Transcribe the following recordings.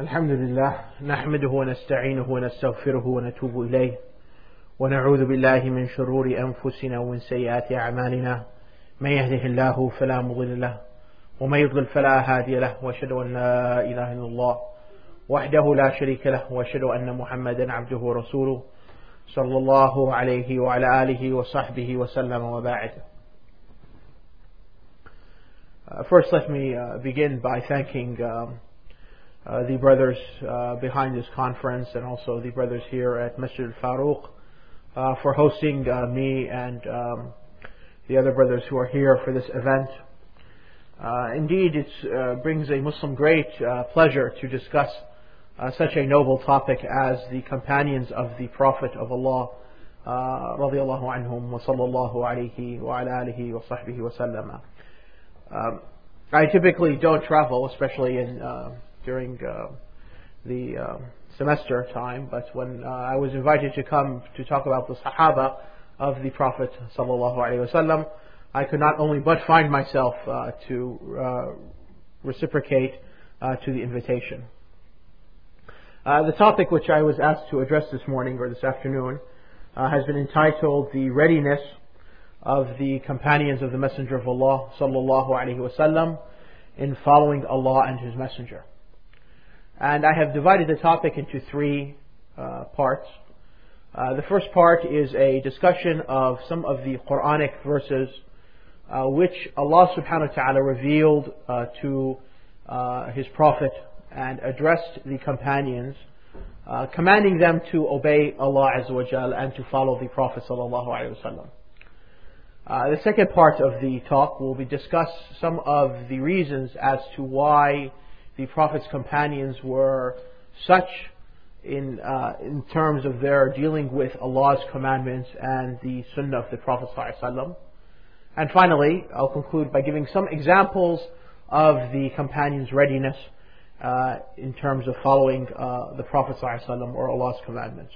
الحمد لله نحمده ونستعينه ونستغفره ونتوب إليه ونعوذ بالله من شرور أنفسنا ومن سيئات أعمالنا من يهده الله فلا مضل له ومن يضلل فلا هادي له وأشهد أن لا إله إلا الله وحده لا شريك له وأشهد أن محمدا عبده ورسوله صلى الله عليه وعلى آله وصحبه وسلم وبعد. First, let me begin by thanking the brothers behind this conference and also the brothers here at Masjid al-Faruq for hosting me and the other brothers who are here for this event. Indeed, it brings a Muslim great pleasure to discuss such a noble topic as the companions of the Prophet of Allah radiyallahu anhum wa sallallahu alayhi wa ala alihi wa sahbihi wa sallama. I typically don't travel, especially during the semester time, but when I was invited to come to talk about the Sahaba of the Prophet sallallahu alaihi wasallam, I could not only but find myself to reciprocate to the invitation. The topic which I was asked to address this morning or this afternoon has been entitled "The Readiness of the Companions of the Messenger of Allah sallallahu alaihi wasallam in following Allah and His Messenger." And I have divided the topic into three parts. The first part is a discussion of some of the Quranic verses which Allah subhanahu wa ta'ala revealed to His Prophet and addressed the companions, commanding them to obey Allah Azza wa Jal and to follow the Prophet sallallahu alaihi wasallam. The second part of the talk will be discuss some of the reasons as to why the Prophet's companions were such in terms of their dealing with Allah's commandments and the Sunnah of the Prophet ﷺ. And finally, I'll conclude by giving some examples of the companions' readiness in terms of following the Prophet ﷺ or Allah's commandments.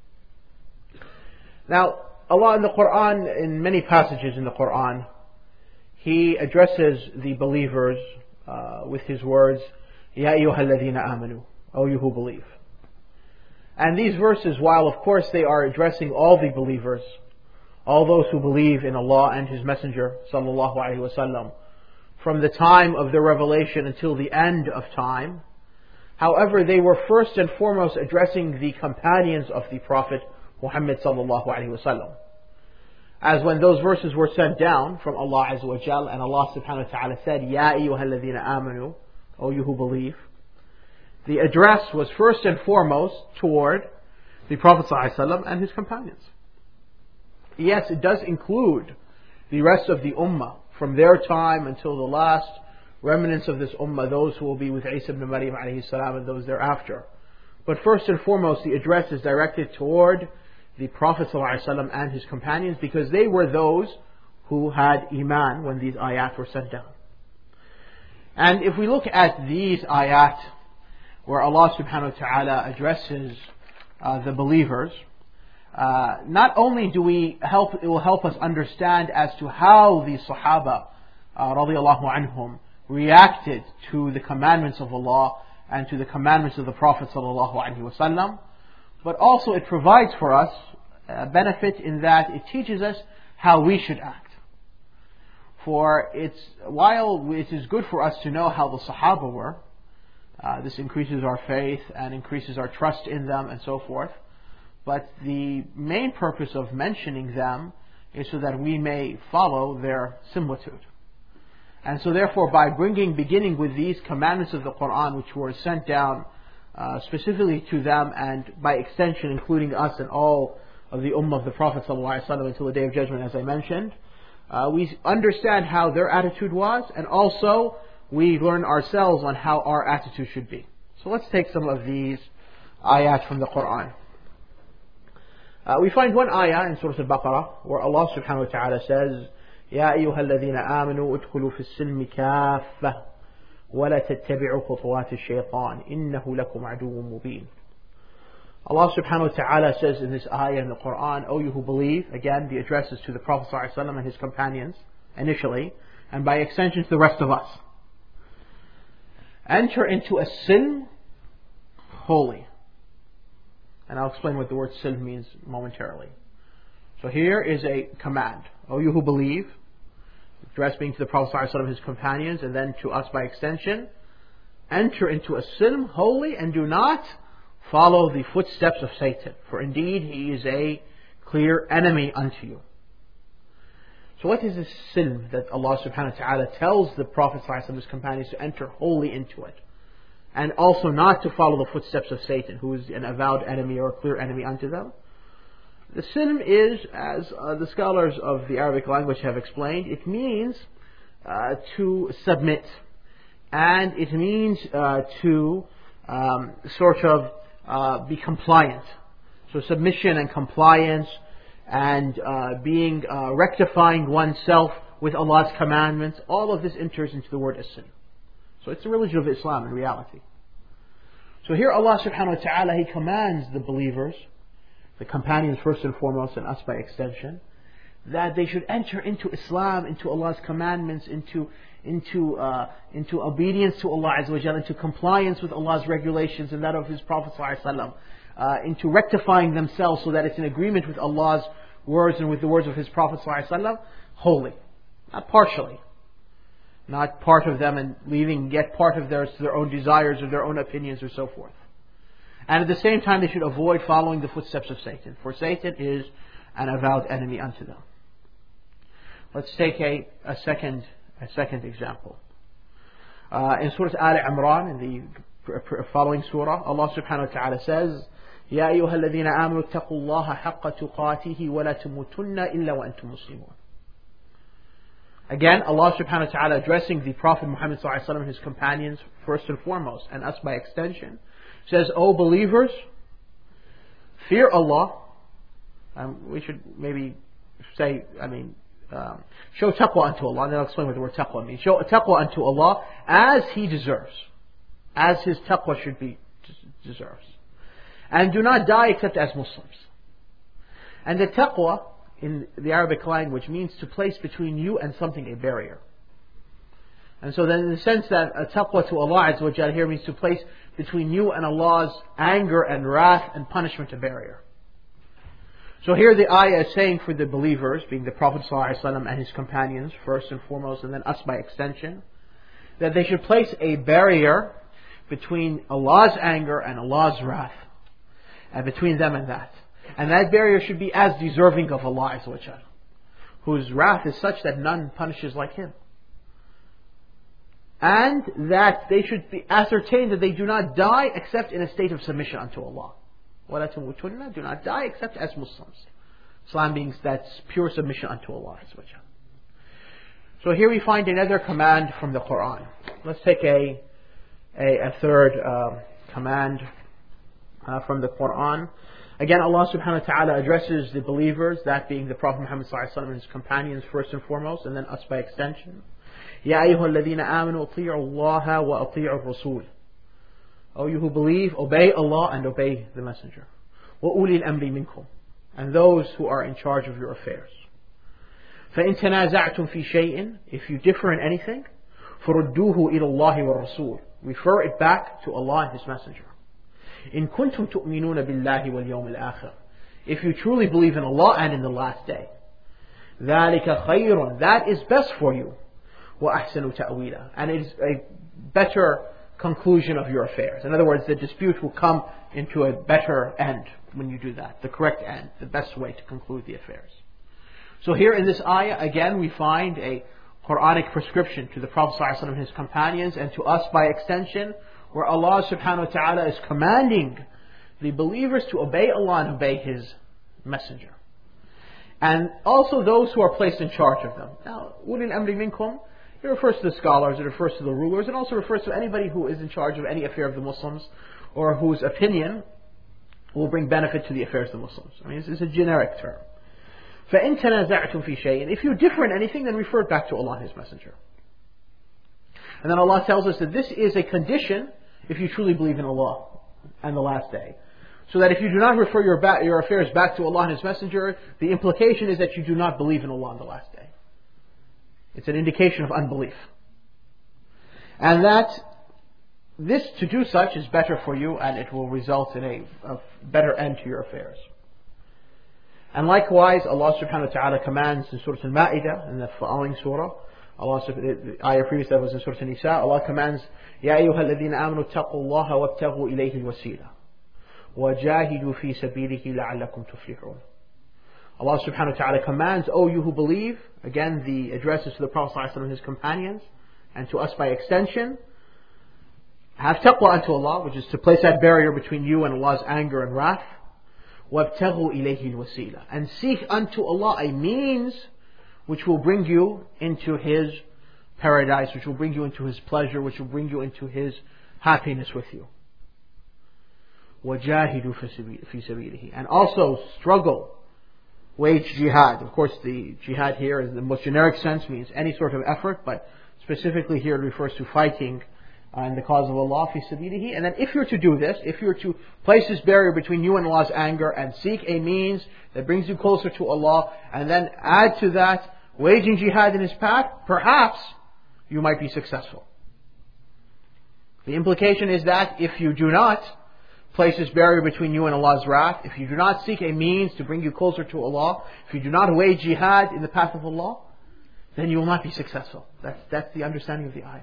Now, Allah in the Quran, in many passages in the Quran, He addresses the believers with His words, Ya ayyuha alladhina amanu, O you who believe. And these verses, while of course they are addressing all the believers, all those who believe in Allah and His Messenger sallallahu alaihi wasallam, from the time of their revelation until the end of time, however, they were first and foremost addressing the companions of the Prophet Muhammad sallallahu alaihi wasallam. As when those verses were sent down from Allah Azza wa Jal, and Allah subhanahu wa ta'ala said, Ya ayyuha alladhina amanu, O you who believe, the address was first and foremost toward the Prophet sallallahu alaihi wasallam and his companions. Yes, it does include the rest of the ummah from their time until the last remnants of this ummah, those who will be with Isa ibn Maryam alayhi salam and those thereafter. But first and foremost, the address is directed toward the Prophet ﷺ and his companions, because they were those who had Iman when these ayat were sent down. And if we look at these ayat where Allah subhanahu wa ta'ala addresses the believers, not only it will help us understand as to how the Sahaba radiyallahu anhum reacted to the commandments of Allah and to the commandments of the Prophet sallallahu alaihi wasallam, but also it provides for us a benefit in that it teaches us how we should act. For while it is good for us to know how the Sahaba were, this increases our faith and increases our trust in them and so forth, but the main purpose of mentioning them is so that we may follow their similitude. And so therefore, by beginning with these commandments of the Quran which were sent down specifically to them, and by extension including us and all of the ummah of the Prophet ﷺ until the Day of Judgment, as I mentioned, we understand how their attitude was, and also we learn ourselves on how our attitude should be. So let's take some of these ayat from the Quran. We find one ayah in Surah Al-Baqarah where Allah subhanahu wa ta'ala says, Ya ayyuha alladhina amanu udkhulu fi as-silmi kaffah ولا تتبعوا خطوات الشيطان إنه لكم عدو مبين. Allah subhanahu wa ta'ala says in this ayah in the Quran, O you who believe, again the address is to the Prophet sallallahu alaihi wasallam and his companions initially, and by extension to the rest of us. Enter into a silm holy. And I'll explain what the word silm means momentarily. So here is a command. O you who believe, addressed being to the Prophet ﷺ and his companions, and then to us by extension, enter into a silm, holy, and do not follow the footsteps of Satan, for indeed he is a clear enemy unto you. So what is this silm that Allah subhanahu wa ta'ala tells the Prophet ﷺ and his companions to enter wholly into it? And also not to follow the footsteps of Satan, who is an avowed enemy or a clear enemy unto them. The silm is, as the scholars of the Arabic language have explained, it means to submit. And it means to sort of be compliant. So submission and compliance and rectifying oneself with Allah's commandments, all of this enters into the word as-silm. So it's the religion of Islam in reality. So here Allah subhanahu wa ta'ala, He commands the believers, the companions first and foremost, and us by extension, that they should enter into Islam, into Allah's commandments, into obedience to Allah Azza wa Jalla, into compliance with Allah's regulations and that of His Prophet sallallahu alaihi wasallam, into rectifying themselves so that it's in agreement with Allah's words and with the words of His Prophet sallallahu alaihi wasallam, wholly, not partially. Not part of them and leaving yet part of theirs to their own desires or their own opinions or so forth. And at the same time, they should avoid following the footsteps of Satan, for Satan is an avowed enemy unto them. Let's take a second example. In Surah Al-Imran, in the following surah, Allah subhanahu wa ta'ala says, يَا أَيُّهَا الَّذِينَ آمَنُوا اتَّقُوا اللَّهَ حَقَّ تُقَاتِهِ وَلَا تَمُوتُنَّ إِلَّا وَأَنْتُمْ مُسْلِمُونَ. Again, Allah subhanahu wa ta'ala addressing the Prophet Muhammad sallallahu alaihi wasallam and his companions first and foremost, and us by extension, says, O believers, fear Allah. We should maybe say, show taqwa unto Allah, and then I'll explain what the word taqwa means. Show taqwa unto Allah as He deserves, as His taqwa should be deserves. And do not die except as Muslims. And the taqwa, in the Arabic language, means to place between you and something a barrier. And so then in the sense that taqwa to Allah Azza wa Jalla here means to place between you and Allah's anger and wrath and punishment a barrier. So here the ayah is saying for the believers, being the Prophet ﷺ and his companions first and foremost, and then us by extension, that they should place a barrier between Allah's anger and Allah's wrath, and between them and that. And that barrier should be as deserving of Allah Azza wa Jalla, whose wrath is such that none punishes like Him. And that they should be ascertained that they do not die except in a state of submission unto Allah. وَلَا تَمُوتُنَّ, do not die except as Muslims. Islam means that's pure submission unto Allah Azza wa Jalla. So here we find another command from the Quran. Let's take a third command from the Quran. Again, Allah subhanahu wa ta'ala addresses the believers, that being the Prophet Muhammad sallallahu alaihi wasallam and his companions first and foremost, and then us by extension. يَا أَيُّهَا الَّذِينَ آمَنُوا أَطِيعُوا اللَّهَ وَأَطِيعُوا الرَّسُولَ. O you who believe, obey Allah and obey the Messenger. وَأُولِي الْأَمْرِ مِنْكُمْ, and those who are in charge of your affairs. فَإِن تَنَازَعْتُمْ فِي شَيْءٍ, if you differ in anything, فَرُدُّوهُ إِلَى اللَّهِ وَالرَّسُولِ, refer it back to Allah and His Messenger. إِن كُنْتُمْ تُؤْمِنُونَ بِاللَّهِ وَالْيَوْمِ الْآخِرِ, if you truly believe in Allah and in the last day. ذَلِكَ خَيْرٌ, that is best for you. وَأَحْسَنُ تَأْوِيلًا, and it is a better conclusion of your affairs. In other words, the dispute will come into a better end when you do that, the correct end, the best way to conclude the affairs. So here in this ayah, again, we find a Quranic prescription to the Prophet ﷺ and his companions, and to us by extension, where Allah subhanahu wa ta'ala is commanding the believers to obey Allah and obey His Messenger. And also those who are placed in charge of them. Now, ulil amri minkum, it refers to the scholars, it refers to the rulers, it also refers to anybody who is in charge of any affair of the Muslims, or whose opinion will bring benefit to the affairs of the Muslims. This is a generic term. فَإِن تَنَازَعْتُمْ فِي شَيْءٍ, if you differ in anything, then refer it back to Allah and His Messenger. And then Allah tells us that this is a condition if you truly believe in Allah and the last day. So that if you do not refer your affairs back to Allah and His Messenger, the implication is that you do not believe in Allah on the last day. It's an indication of unbelief. And that this, to do such, is better for you, and it will result in a better end to your affairs. And likewise, Allah subhanahu wa ta'ala commands in Surah Al-Ma'idah, in the following surah, the ayah previous that was in Surah An-Nisa, Allah commands, يَا أَيُّهَا الَّذِينَ آمَنُوا اتَّقُوا اللَّهَ وَابْتَغُوا إِلَيْهِ الْوَسِيلَةَ وَجَاهِدُوا فِي سَبِيلِهِ لَعَلَّكُمْ تُفْلِحُونَ. Allah subhanahu wa ta'ala commands, O you who believe, again the address is to the Prophet ﷺ and his companions, and to us by extension, have taqwa unto Allah, which is to place that barrier between you and Allah's anger and wrath. وَابْتَغُوا إِلَيْهِ الْوَسِيلَةَ, and seek unto Allah a means which will bring you into His paradise, which will bring you into His pleasure, which will bring you into His happiness with you. وَجَاهِدُوا فِي سَبِيلِهِ, and also struggle, wage jihad. Of course, the jihad here in the most generic sense means any sort of effort, but specifically here it refers to fighting in the cause of Allah, fi sabilihi. And then if you're to do this, if you're to place this barrier between you and Allah's anger and seek a means that brings you closer to Allah, and then add to that waging jihad in His path, perhaps you might be successful. The implication is that if you do not place this barrier between you and Allah's wrath, if you do not seek a means to bring you closer to Allah, if you do not wage jihad in the path of Allah, then you will not be successful. That's the understanding of the ayah.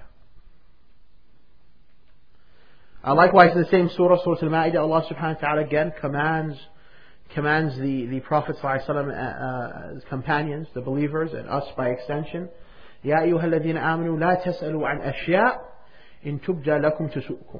Likewise, in the same surah, Surah Al-Ma'idah, Allah subhanahu wa ta'ala again commands the Prophet ﷺ, his companions, the believers, and us by extension, يَا أَيُّهَا الَّذِينَ آمَنُوا لَا تَسْأَلُوا عَنْ أَشْيَاءٍ إِن تُبْدَ لَكُمْ تَسُؤْكُمْ.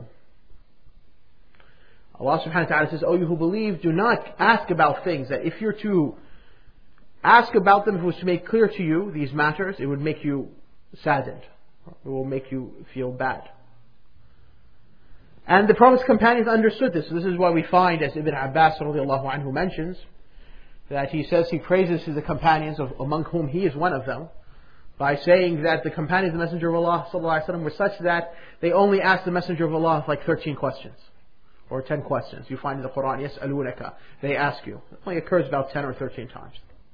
Allah subhanahu wa ta'ala says, O you who believe, do not ask about things that if you're to ask about them, if it was to make clear to you these matters, it would make you saddened. It will make you feel bad. And the Prophet's companions understood this. This is why we find, as Ibn Abbas radiallahu anhu mentions, that he says he praises the companions, among whom he is one of them, by saying that the companions of the Messenger of Allah sallallahu alaihi wasallam were such that they only asked the Messenger of Allah like 13 questions. Or 10 questions. You find in the Quran, يَسْأَلُونَكَ, they ask you. It only occurs about 10 or 13 times.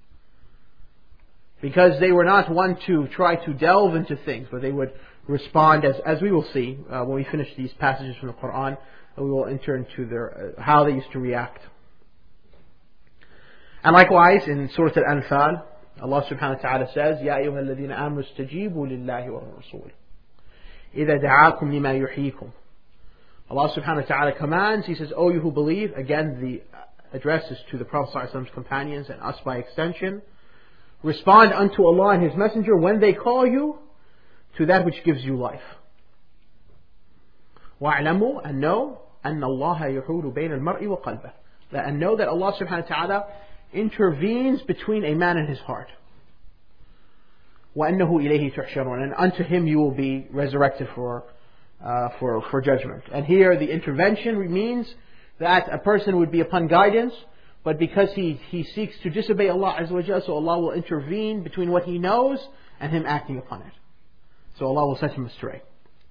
Because they were not one to try to delve into things, but they would respond, as we will see when we finish these passages from the Quran, we will enter into how they used to react. And likewise, in Surah Al-Anfal, Allah subhanahu wa ta'ala says, يَا أَيُّهَا الَّذِينَ آمَنُوا اسْتَجِيبُوا لِلَّهِ وَالرَّسُولِ إِذَا دَعَاكُمْ لِمَا يُحْيِيكُمْ. Allah subhanahu wa ta'ala commands, He says, O you who believe, again the address is to the Prophet sallallahu alaihi wasallam's companions and us by extension, respond unto Allah and His Messenger when they call you to that which gives you life. وَاعْلَمُوا, and know, أَنَّ اللَّهَ يَحُولُ بَيْنَ الْمَرْءِ وَقَلْبَهِ, and know that Allah subhanahu wa ta'ala intervenes between a man and his heart. وَأَنَّهُ إِلَيْهِ تُحْشَرُونَ, and unto Him you will be resurrected for judgment. And here the intervention means that a person would be upon guidance, but because he seeks to disobey Allah Azza wa Jalla, so Allah will intervene between what he knows and him acting upon it. So Allah will set him astray.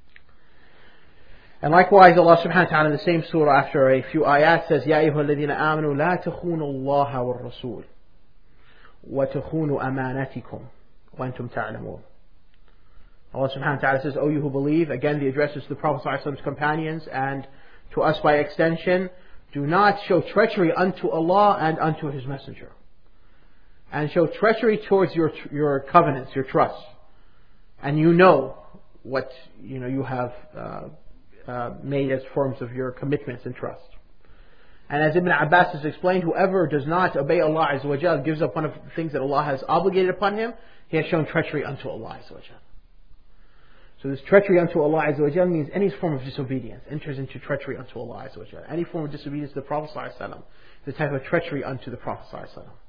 And likewise, Allah subhanahu wa ta'ala in the same surah, after a few ayat, says, يَا أَيُّهَا الَّذِينَ آمَنُوا لَا تَخُونُوا اللَّهَ وَالرَّسُولَ وَتَخُونُوا أَمَانَتِكُمْ وَأَنْتُمْ تَعْلَمُونَ. Allah subhanahu wa ta'ala says, O you who believe, again the address is to the Prophet sallallahu alaihi wasallam's companions and to us by extension, do not show treachery unto Allah and unto His Messenger. And show treachery towards your covenants, your trusts. And you know what you have made as forms of your commitments and trust. And as Ibn Abbas has explained, whoever does not obey Allah Azza wa Jalla, gives up one of the things that Allah has obligated upon him, he has shown treachery unto Allah Azza wa Jalla. So this treachery unto Allah Azza wa Jalla means any form of disobedience enters into treachery unto Allah Azza wa Jalla. Any form of disobedience to the Prophet sallallahu alaihi wasallam, the type of treachery unto the Prophet sallallahu alaihi wasallam.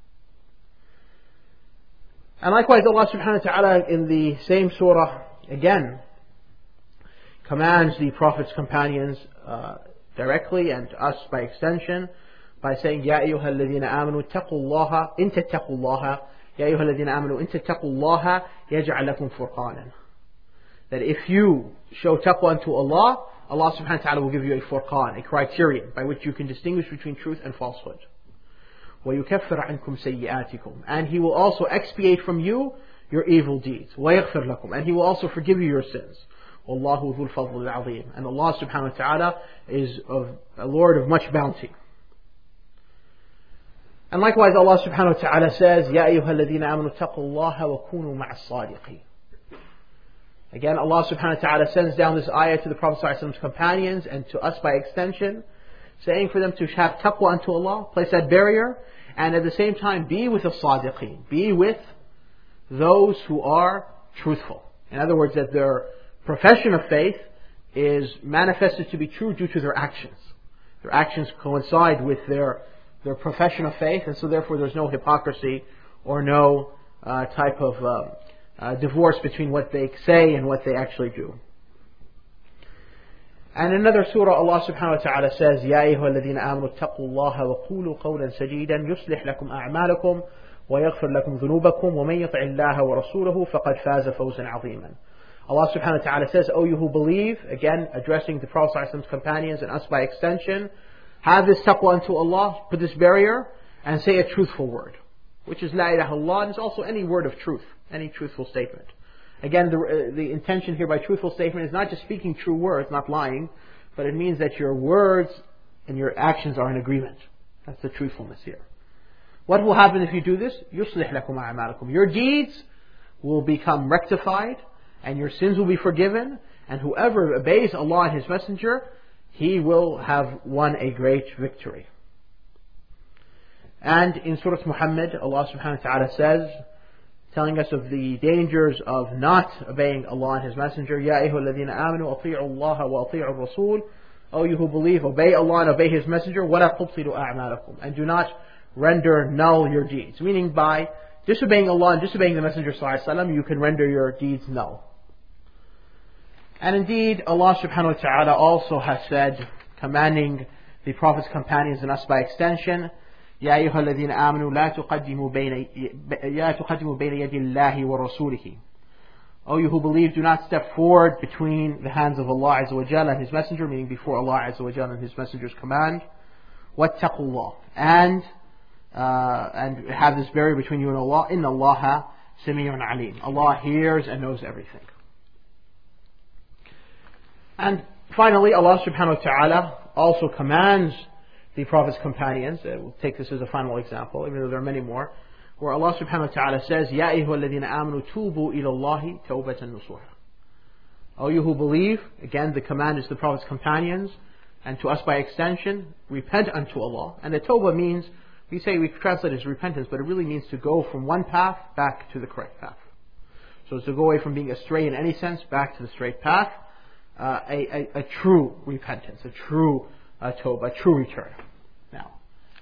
And likewise, Allah subhanahu wa ta'ala in the same surah again commands the Prophet's companions directly and us by extension by saying, يَا أَيُّهَا الَّذِينَ آمَنُوا اتَّقُوا اللَّهَ إِن تَتَّقُوا اللَّهَ يَا أَيُّهَا الَّذِينَ آمَنُوا إِن تَتَّقُوا اللَّهَ يَجْعَلْ لَكُمْ فُرْقَانًا. That if you show taqwa unto Allah, Allah subhanahu wa ta'ala will give you a furqan, a criterion by which you can distinguish between truth and falsehood. وَيُكَفِّرْ عَنْكُمْ سَيِّئَاتِكُمْ, and He will also expiate from you your evil deeds. وَيَغْفِرْ لَكُمْ, and He will also forgive you your sins. وَاللَّهُ ذُو الْفَضْلِ الْعَظِيمِ. And Allah subhanahu wa ta'ala is a Lord of much bounty. And likewise Allah subhanahu wa ta'ala says, يَا أَيُّهَا الَّذِينَ آمَنُوا اتَّقُوا اللَّهَ وَكُونُوا مَعَ الصَّادِقِينَ. Again, Allah subhanahu wa ta'ala sends down this ayah to the Prophet ﷺ's companions and to us by extension, saying for them to have taqwa unto Allah, place that barrier, and at the same time be with the sadiqeen, be with those who are truthful. In other words, that their profession of faith is manifested to be true due to their actions. Their actions coincide with their profession of faith, and so therefore there's no hypocrisy or no type of divorce between what they say and what they actually do. And in another surah, Allah subhanahu wa ta'ala says, يَا أَيُّهَا الَّذِينَ آمَنُوا اتَّقُوا اللَّهَ وَقُولُوا قَوْلًا سَدِيدًا يُصْلِحْ لَكُمْ أَعْمَالَكُمْ وَيَغْفِرْ لَكُمْ ذُنُوبَكُمْ وَمَنْ يُطِعِ اللَّهَ وَرَسُولَهُ فَقَدْ فَازَ فَوْزًا عَظِيمًا. Allah subhanahu wa ta'ala says, O you who believe, again addressing the Prophet's companions and us by extension, have this taqwa unto Allah, put this barrier, and say a truthful word, which is La ilaha illallah, and it's also any word of truth, any truthful statement. Again, the intention here by truthful statement is not just speaking true words, not lying, but it means that your words and your actions are in agreement. That's the truthfulness here. What will happen if you do this? يُصْلِحْ لَكُمْ أَعْمَالَكُمْ. Your deeds will become rectified, and your sins will be forgiven, and whoever obeys Allah and His Messenger, he will have won a great victory. And in Surah Muhammad, Allah subhanahu wa ta'ala says, telling us of the dangers of not obeying Allah and His Messenger, يَا أَيُّهَا الَّذِينَ آمَنُوا أَطِيعُوا اللَّهَ وَأَطِيعُوا الرَّسُولَ. O you who believe, obey Allah and obey His Messenger, وَلَا تُبْطِلُوا أَعْمَالَكُمْ. And do not render null your deeds. Meaning by disobeying Allah and disobeying the Messenger ﷺ, you can render your deeds null. And indeed, Allah subhanahu wa ta'ala also has said, commanding the Prophet's companions and us by extension, يا أيها الذين آمنوا لا تقدموا بين يدي الله ورسوله. O you who believe, do not step forward between the hands of Allah Azza wa Jalla and His Messenger, meaning before Allah Azza wa Jalla and His Messenger's command. وَاتَّقُوا اللَّهِ. And have this barrier between you and Allah. إِنَّ اللَّهَ سَمِيعٌ عَلِيمٌ. Allah hears and knows everything. And finally, Allah subhanahu wa ta'ala also commands the Prophet's companions, we'll take this as a final example, even though there are many more, where Allah subhanahu wa ta'ala says, يَا أَيُّهَا الَّذِينَ آمَنُوا تُوبُوا إِلَى اللَّهِ تَوْبَةً نُصُوحًا. O you who believe, again the command is to the Prophet's companions, and to us by extension, repent unto Allah. And the tawbah means, we translate it as repentance, but it really means to go from one path back to the correct path. So it's to go away from being astray in any sense, back to the straight path, a true repentance, a true tawbah, a true return. Now,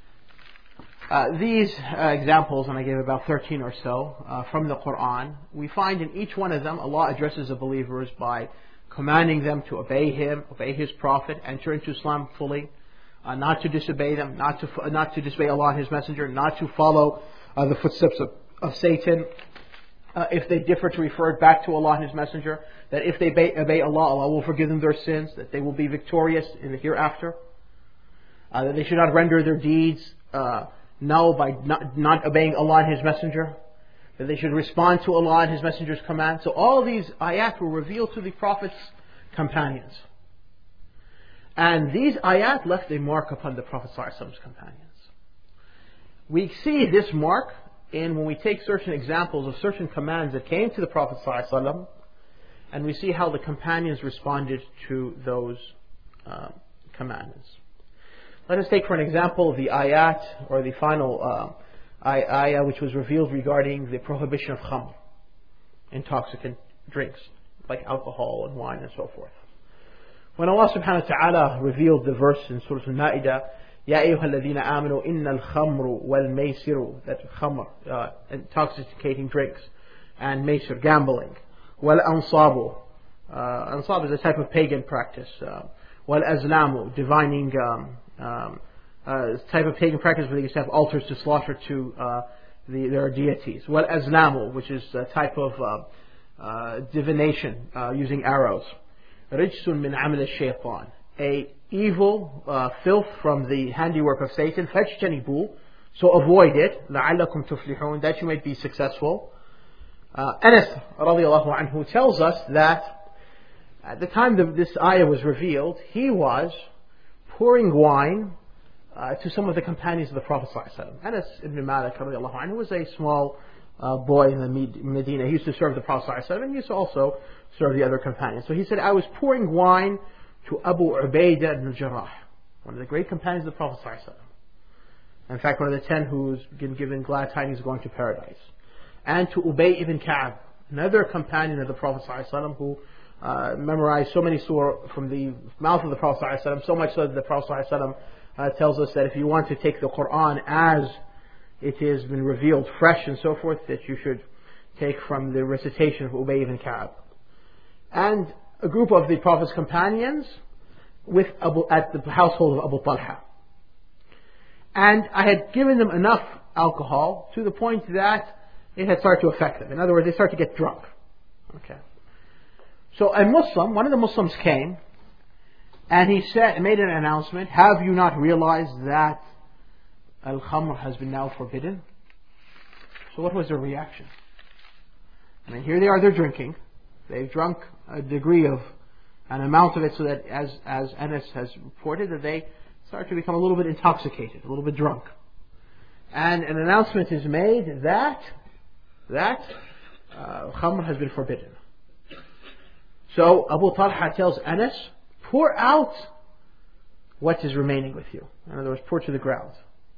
these examples, and I gave about 13 or so from the Quran, we find in each one of them Allah addresses the believers by commanding them to obey Him, obey His Prophet, enter into Islam fully, not to disobey them, not to disobey Allah and His Messenger, not to follow the footsteps of Satan. If they differ, to refer it back to Allah and His Messenger, that if they obey Allah, Allah will forgive them their sins, that they will be victorious in the hereafter, that they should not render their deeds null by not obeying Allah and His Messenger, that they should respond to Allah and His Messenger's command. So all these ayat were revealed to the Prophet's companions. And these ayat left a mark upon the Prophet's companions. We see this mark when we take certain examples of certain commands that came to the Prophet ﷺ, and we see how the companions responded to those commandments. Let us take for an example the ayat, or the final ayah which was revealed regarding the prohibition of khamr, intoxicant drinks like alcohol and wine and so forth. When Allah subhanahu wa ta'ala revealed the verse in Surah Al-Ma'idah, يَا أَيُّهَا الَّذِينَ آمَنُوا إِنَّ الْخَمْرُ وَالْمَيْسِرُ, that khamr, intoxicating drinks, and maysir, gambling, وَالْأَنصَابُ, ansab is a type of pagan practice, وَالْأَزْلَامُ, divining, type of pagan practice where they used to have altars to slaughter to their deities. وَالْأَزْلَامُ, which is a type of divination using arrows. رِجْسٌ مِّنْ عَمْلِ الشَّيْطَانِ, a evil filth from the handiwork of Satan. فَاجْتَنِبُوا, so avoid it. لَعَلَّكُمْ تُفْلِحُونَ, that you might be successful. Anas radiallahu anhu tells us that At the time this ayah was revealed, he was pouring wine to some of the companions of the Prophet ﷺ. Anas ibn Malik who was a small boy in the Medina. He used to serve the Prophet ﷺ and he used to also serve the other companions. So he said, I was pouring wine to Abu Ubaidah ibn Jarrah, one of the great companions of the Prophet ﷺ. In fact, one of the 10 who's been given glad tidings of going to paradise. And to Ubay ibn Ka'b, another companion of the Prophet ﷺ who memorized so many surah from the mouth of the Prophet ﷺ, so much so that the Prophet ﷺ tells us that if you want to take the Quran as it has been revealed fresh and so forth, that you should take from the recitation of Ubay ibn Ka'b. And a group of the Prophet's companions at the household of Abu Talha. And I had given them enough alcohol to the point that it had started to affect them. In other words, they started to get drunk. Okay. So a Muslim, one of the Muslims came, and he made an announcement, have you not realized that al-khamr has been now forbidden? So what was their reaction? I mean, here they are, they're drinking. They've drunk a degree of, an amount of it so that, as Anas has reported, that they start to become a little bit intoxicated, a little bit drunk. And an announcement is made that khamr has been forbidden. So Abu Talha tells Anas, pour out what is remaining with you. In other words, pour to the ground.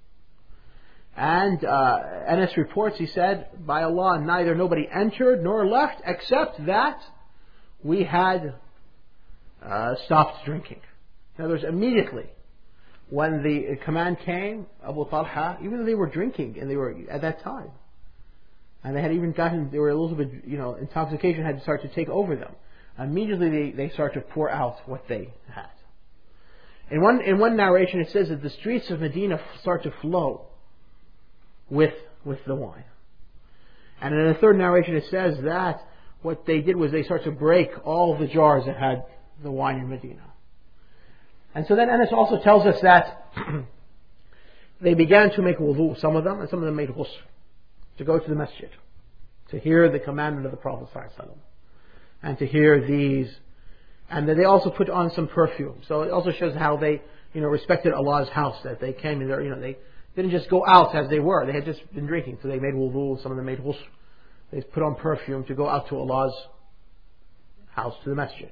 And Anas reports, he said, by Allah, neither nobody entered nor left except that we had stopped drinking. In other words, immediately when the command came, Abu Talha, even though they were drinking and they were at that time, and they had even they were a little bit, intoxication had started to take over them. Immediately they started to pour out what they had. In one narration it says that the streets of Medina start to flow with the wine. And in a third narration it says that what they did was they started to break all the jars that had the wine in Medina. And so then Anas also tells us that they began to make wudu, some of them, and some of them made ghusl, to go to the masjid, to hear the commandment of the Prophet ﷺ, and to hear these. And then they also put on some perfume. So it also shows how they, respected Allah's house, that they came in there, they didn't just go out as they were. They had just been drinking, so they made wudu, some of them made ghusl. They put on perfume to go out to Allah's house, to the masjid.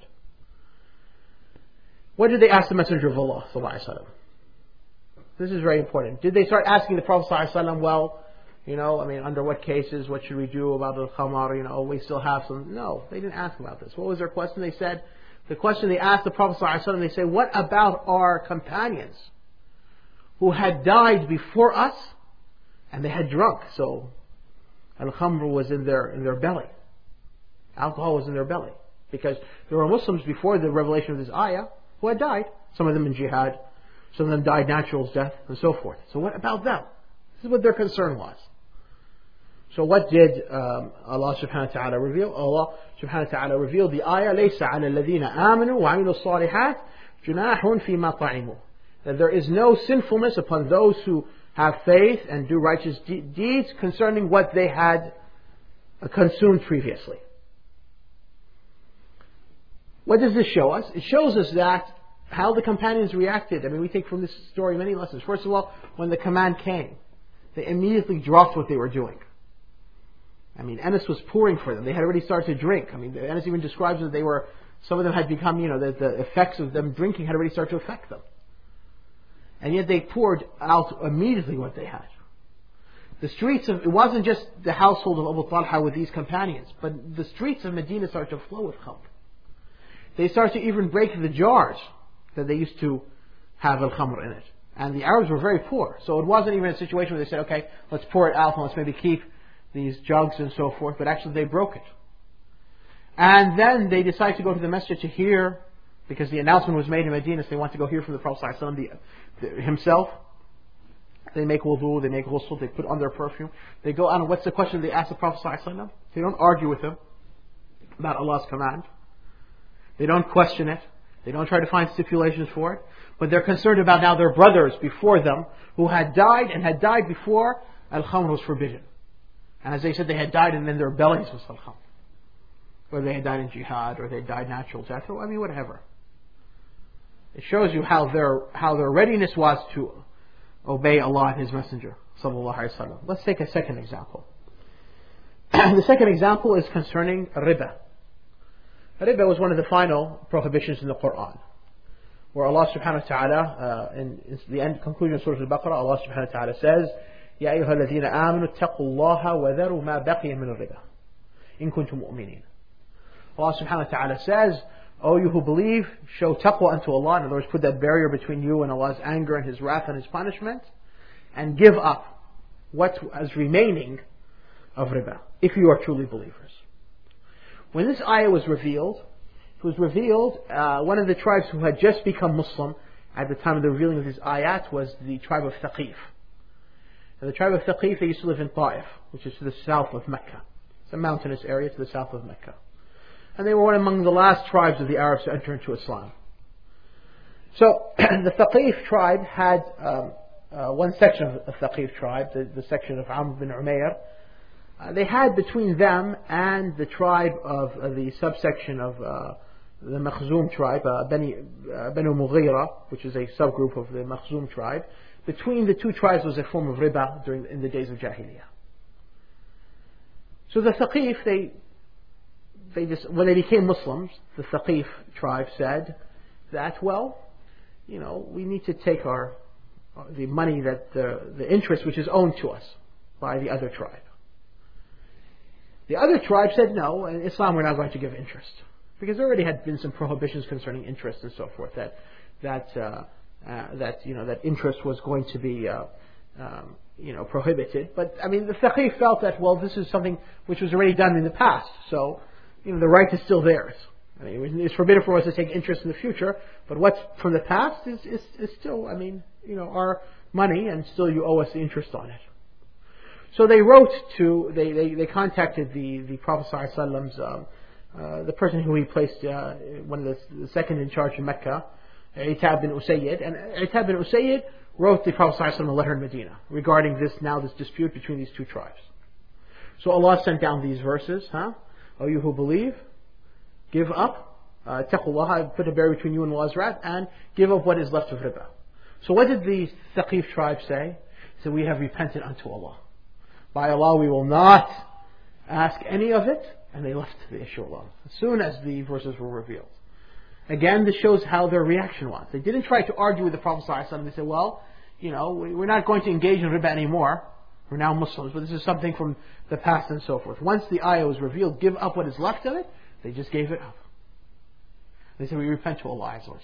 What did they ask the Messenger of Allah sallallahu alaihi wasallam? This is very important. Did they start asking the Prophet sallallahu alaihi wasallam, under what cases, what should we do about the khamar, we still have some? No, they didn't ask about this. What was their question? The question they asked the Prophet sallallahu alaihi wasallam, they say, what about our companions who had died before us and they had drunk? So al-khamr was in their belly. Alcohol was in their belly. Because there were Muslims before the revelation of this ayah who had died. Some of them in jihad, some of them died natural death, and so forth. So what about them? This is what their concern was. So what did Allah subhanahu wa ta'ala reveal? Allah subhanahu wa ta'ala revealed the ayah, لَيْسَ عَلَى الَّذِينَ آمَنُوا وَعَمِلُوا الصَّالِحَاتِ جُنَاحٌ فِي مَا طَعِمُوا. That there is no sinfulness upon those who have faith and do righteous deeds concerning what they had consumed previously. What does this show us? It shows us that how the companions reacted. We take from this story many lessons. First of all, when the command came, they immediately dropped what they were doing. Anas was pouring for them. They had already started to drink. Anas even describes that some of them had become, the effects of them drinking had already started to affect them. And yet they poured out immediately what they had. It wasn't just the household of Abu Talha with these companions, but the streets of Medina started to flow with khamr. They started to even break the jars that they used to have al-khamr in it. And the Arabs were very poor. So it wasn't even a situation where they said, okay, let's pour it out and let's maybe keep these jugs and so forth. But actually they broke it. And then they decided to go to the masjid to hear, because the announcement was made in Medina, so they want to go hear from the Prophet ﷺ himself. They make wudu, they make ghusl, they put on their perfume. They go on, and what's the question they ask the Prophet ﷺ? They don't argue with him about Allah's command. They don't question it. They don't try to find stipulations for it. But they're concerned about now their brothers before them who had died and had died before al-khamr was forbidden. And as they said, they had died and then their bellies was al-khamr. whether they had died in jihad or they died natural death, or whatever. It shows you how their readiness was to obey Allah and His Messenger, sallallahu alaihi wasallam. Let's take a second example. The second example is concerning riba. Riba was one of the final prohibitions in the Quran, where Allah subhanahu wa ta'ala, in the end conclusion of Surah Al-Baqarah, Allah subhanahu wa ta'ala says, يَا أَيُّهَا الَّذِينَ آمَنُوا اتَّقُوا اللَّهَ وَذَرُوا مَا بَقِيَ مِنَ الرِّبَى إِن كُنتُم مُؤْمِنِينَ. Allah subhanahu wa ta'ala says, O you who believe, show taqwa unto Allah. In other words, put that barrier between you and Allah's anger and His wrath and His punishment, and give up what is remaining of riba, if you are truly believers. When this ayah was revealed, one of the tribes who had just become Muslim at the time of the revealing of these ayat was the tribe of Thaqif. And the tribe of Thaqif, they used to live in Ta'if, which is to the south of Mecca. It's a mountainous area to the south of Mecca. And they were one among the last tribes of the Arabs to enter into Islam. So the Thaqif tribe had one section of the Thaqif tribe, the section of Amr bin Umayr. They had between them and the tribe of the subsection of the Makhzum tribe, Banu Mughira, which is a subgroup of the Makhzum tribe. Between the two tribes was a form of riba in the days of Jahiliyyah. So the Thaqif, when they became Muslims, the Thaqif tribe said that, we need to take the money that the interest which is owed to us by the other tribe. The other tribe said, no, in Islam we're not going to give interest. Because there already had been some prohibitions concerning interest and so forth, that interest was going to be prohibited. But the Thaqif felt that, this is something which was already done in the past, so the right is still theirs. It's forbidden for us to take interest in the future, but what's from the past is still, our money, and still you owe us the interest on it. So they they contacted the Prophet ﷺ, the person who he placed, one of the second in charge in Mecca, Itab bin Usayyid. And Itab bin Usayyid wrote the Prophet ﷺ a letter in Medina regarding this dispute between these two tribes. So Allah sent down these verses, O you who believe, give up, taqullah, put a barrier between you and Allah's wrath, and give up what is left of riba. So what did the Thaqif tribe say? They said, we have repented unto Allah. By Allah, we will not ask any of it, and they left the issue alone as soon as the verses were revealed. Again, this shows how their reaction was. They didn't try to argue with the Prophet ﷺ. They said, we're not going to engage in riba anymore. We're now Muslims, but this is something from the past and so forth. Once the ayah was revealed, give up what is left of it, they just gave it up. They said, we repent to Allah Azza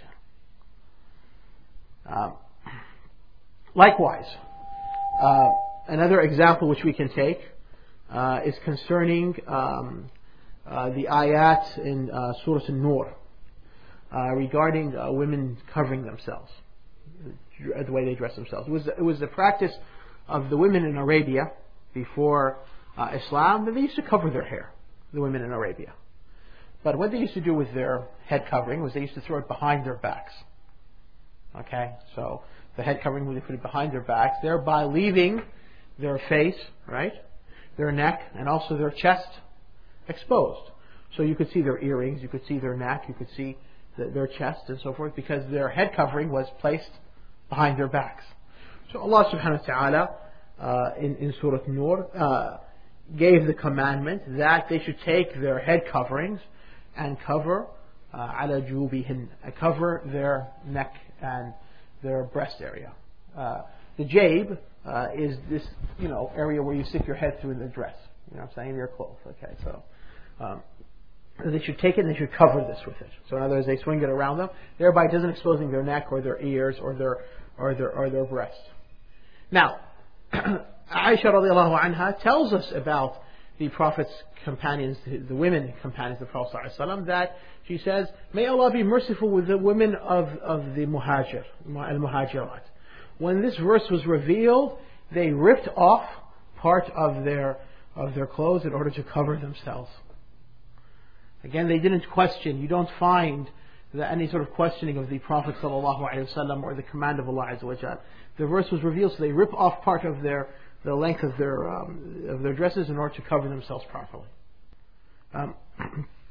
wa Jalla. Likewise, another example which we can take is concerning the ayat in Surah An-Nur regarding women covering themselves, the way they dress themselves. It was the practice of the women in Arabia before Islam that they used to cover their hair, the women in Arabia. But what they used to do with their head covering was they used to throw it behind their backs. Okay, so the head covering, they put it behind their backs, thereby leaving their face, right, their neck, and also their chest exposed. So you could see their earrings, you could see their neck, you could see their chest and so forth, because their head covering was placed behind their backs. So Allah subhanahu wa ta'ala in Surah Nur gave the commandment that they should take their head coverings and cover ala jubihin, cover their neck and their breast area. The jayb is this area where you stick your head through the dress. You know what I'm saying? Your clothes. Okay, so they should take it and they should cover this with it. So in other words, they swing it around them, thereby it isn't exposing their neck or their ears or their breasts. Now, Aisha radiallahu anha tells us about the Prophet's companions, the women companions of the Prophet ﷺ, that she says, may Allah be merciful with the women of the al-muhajirat. When this verse was revealed, they ripped off part of their clothes in order to cover themselves. Again, they didn't question. You don't find any sort of questioning of the Prophet ﷺ or the command of Allah Azza wa Jalla. The verse was revealed, so they rip off part of the length of their dresses in order to cover themselves properly.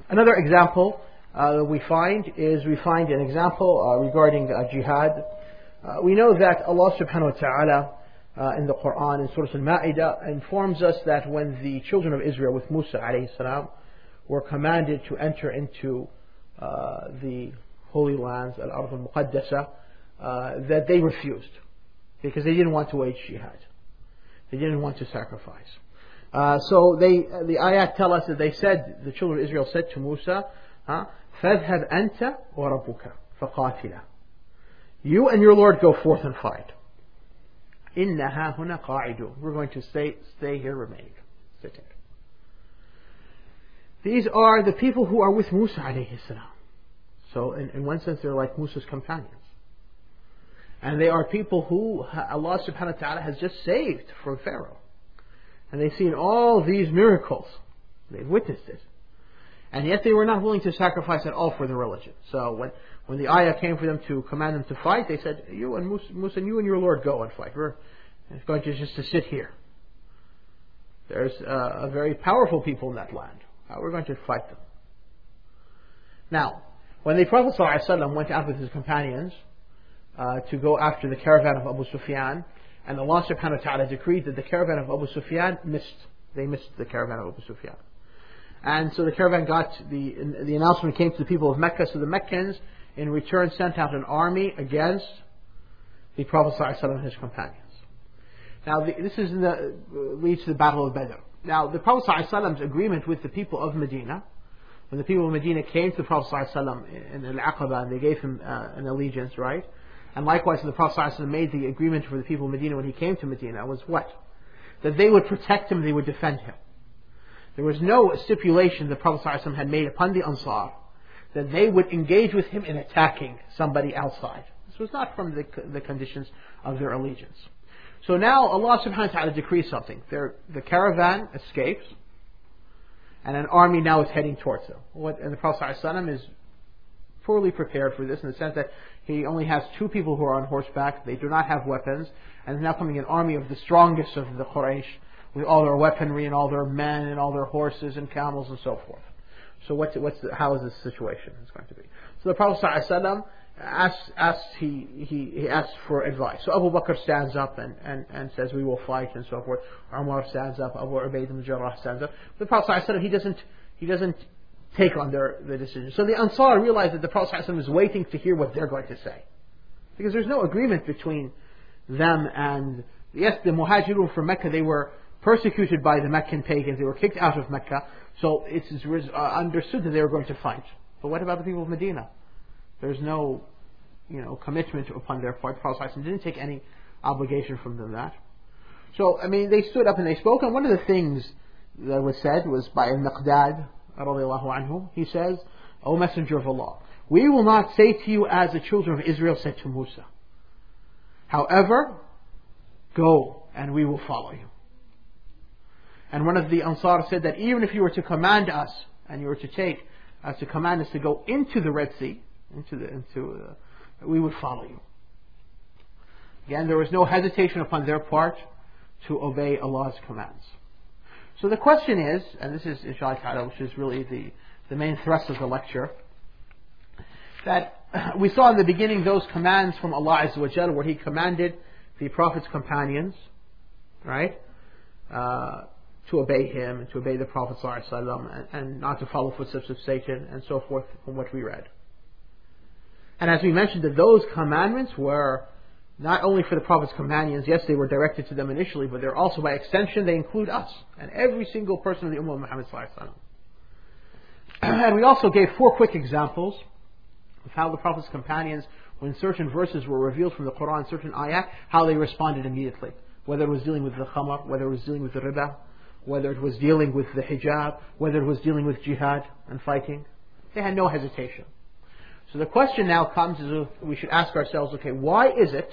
Another example we find an example regarding jihad. We know that Allah subhanahu wa ta'ala in the Quran, in Surah Al-Ma'idah, informs us that when the children of Israel with Musa alayhi salam were commanded to enter into the Holy Lands, Al-Ard al-Muqaddasa, that they refused because they didn't want to wage jihad. They didn't want to sacrifice. So the ayat tell us that they said, the children of Israel said to Musa, فَاذْهَبْ أَنْتَ وَرَبُّكَ فَقَاتِلًا. You and your Lord go forth and fight. إِنَّهَا هُنَا قَاعِدُونَ. We're going to stay here remaining. Sitting. These are the people who are with Musa alayhi salam. So in one sense they're like Musa's companions. And they are people who Allah subhanahu wa ta'ala has just saved from Pharaoh. And they've seen all these miracles. They've witnessed it. And yet they were not willing to sacrifice at all for the religion. So when the ayah came for them to command them to fight, they said, you and Musa, you and your Lord go and fight. We're going to just to sit here. There's a very powerful people in that land. We're going to fight them. Now, when the Prophet ﷺ went out with his companions to go after the caravan of Abu Sufyan, and Allah subhanahu wa ta'ala decreed that the caravan of Abu Sufyan missed the caravan of Abu Sufyan. And so the caravan got, the announcement came to the people of Mecca, so the Meccans in return sent out an army against the Prophet ﷺ and his companions. Now this is leads to the Battle of Badr. Now the Prophet ﷺ's agreement with the people of Medina, when the people of Medina came to the Prophet ﷺ in Al-Aqaba and they gave him an allegiance, right? And likewise when the Prophet ﷺ made the agreement for the people of Medina when he came to Medina was what? That they would protect him, they would defend him. There was no stipulation the Prophet ﷺ had made upon the Ansar that they would engage with him in attacking somebody outside. This was not from the conditions of their allegiance. So now Allah subhanahu wa ta'ala decrees something. The caravan escapes and an army now is heading towards them. And the Prophet ﷺ is poorly prepared for this in the sense that he only has 2 people who are on horseback. They do not have weapons. And there's now coming an army of the strongest of the Quraysh with all their weaponry and all their men and all their horses and camels and so forth. So how is this situation is going to be? So the Prophet ﷺ he asked for advice. So Abu Bakr stands up and says, we will fight and so forth. Umar stands up. Abu Ubaid ibn Jarrah stands up. The Prophet ﷺ, he doesn't take on the decision. So the Ansar realize that the Prophet ﷺ is waiting to hear what they're going to say. Because there's no agreement between them and, yes, the Muhajirun from Mecca, they were persecuted by the Meccan pagans. They were kicked out of Mecca. So it's understood that they were going to fight. But what about the people of Medina? There's no, commitment upon their part. The Prophet ﷺ didn't take any obligation from them that. So, they stood up and they spoke. And one of the things that was said was by Al-Miqdad, radiallahu anhu. He says, O Messenger of Allah, we will not say to you as the children of Israel said to Musa. However, go and we will follow you. And one of the Ansar said that even if you were to command us, and you were to command us to go into the Red Sea, we would follow you. Again, there was no hesitation upon their part to obey Allah's commands. So the question is, and this is inshallah ta'ala, which is really the main thrust of the lecture, that we saw in the beginning those commands from Allah Azza wa Jalla where He commanded the Prophet's companions, right, to obey him and to obey the Prophet ﷺ and not to follow footsteps of Satan and so forth from what we read. And as we mentioned, that those commandments were not only for the Prophet's companions, yes, they were directed to them initially, but they're also by extension, they include us and every single person of the Ummah of Muhammad ﷺ. And we also gave 4 quick examples of how the Prophet's companions, when certain verses were revealed from the Quran, certain ayat, how they responded immediately. Whether it was dealing with the khamar, whether it was dealing with the riba, whether it was dealing with the hijab, whether it was dealing with jihad and fighting. They had no hesitation. So the question now comes is we should ask ourselves, okay, why is it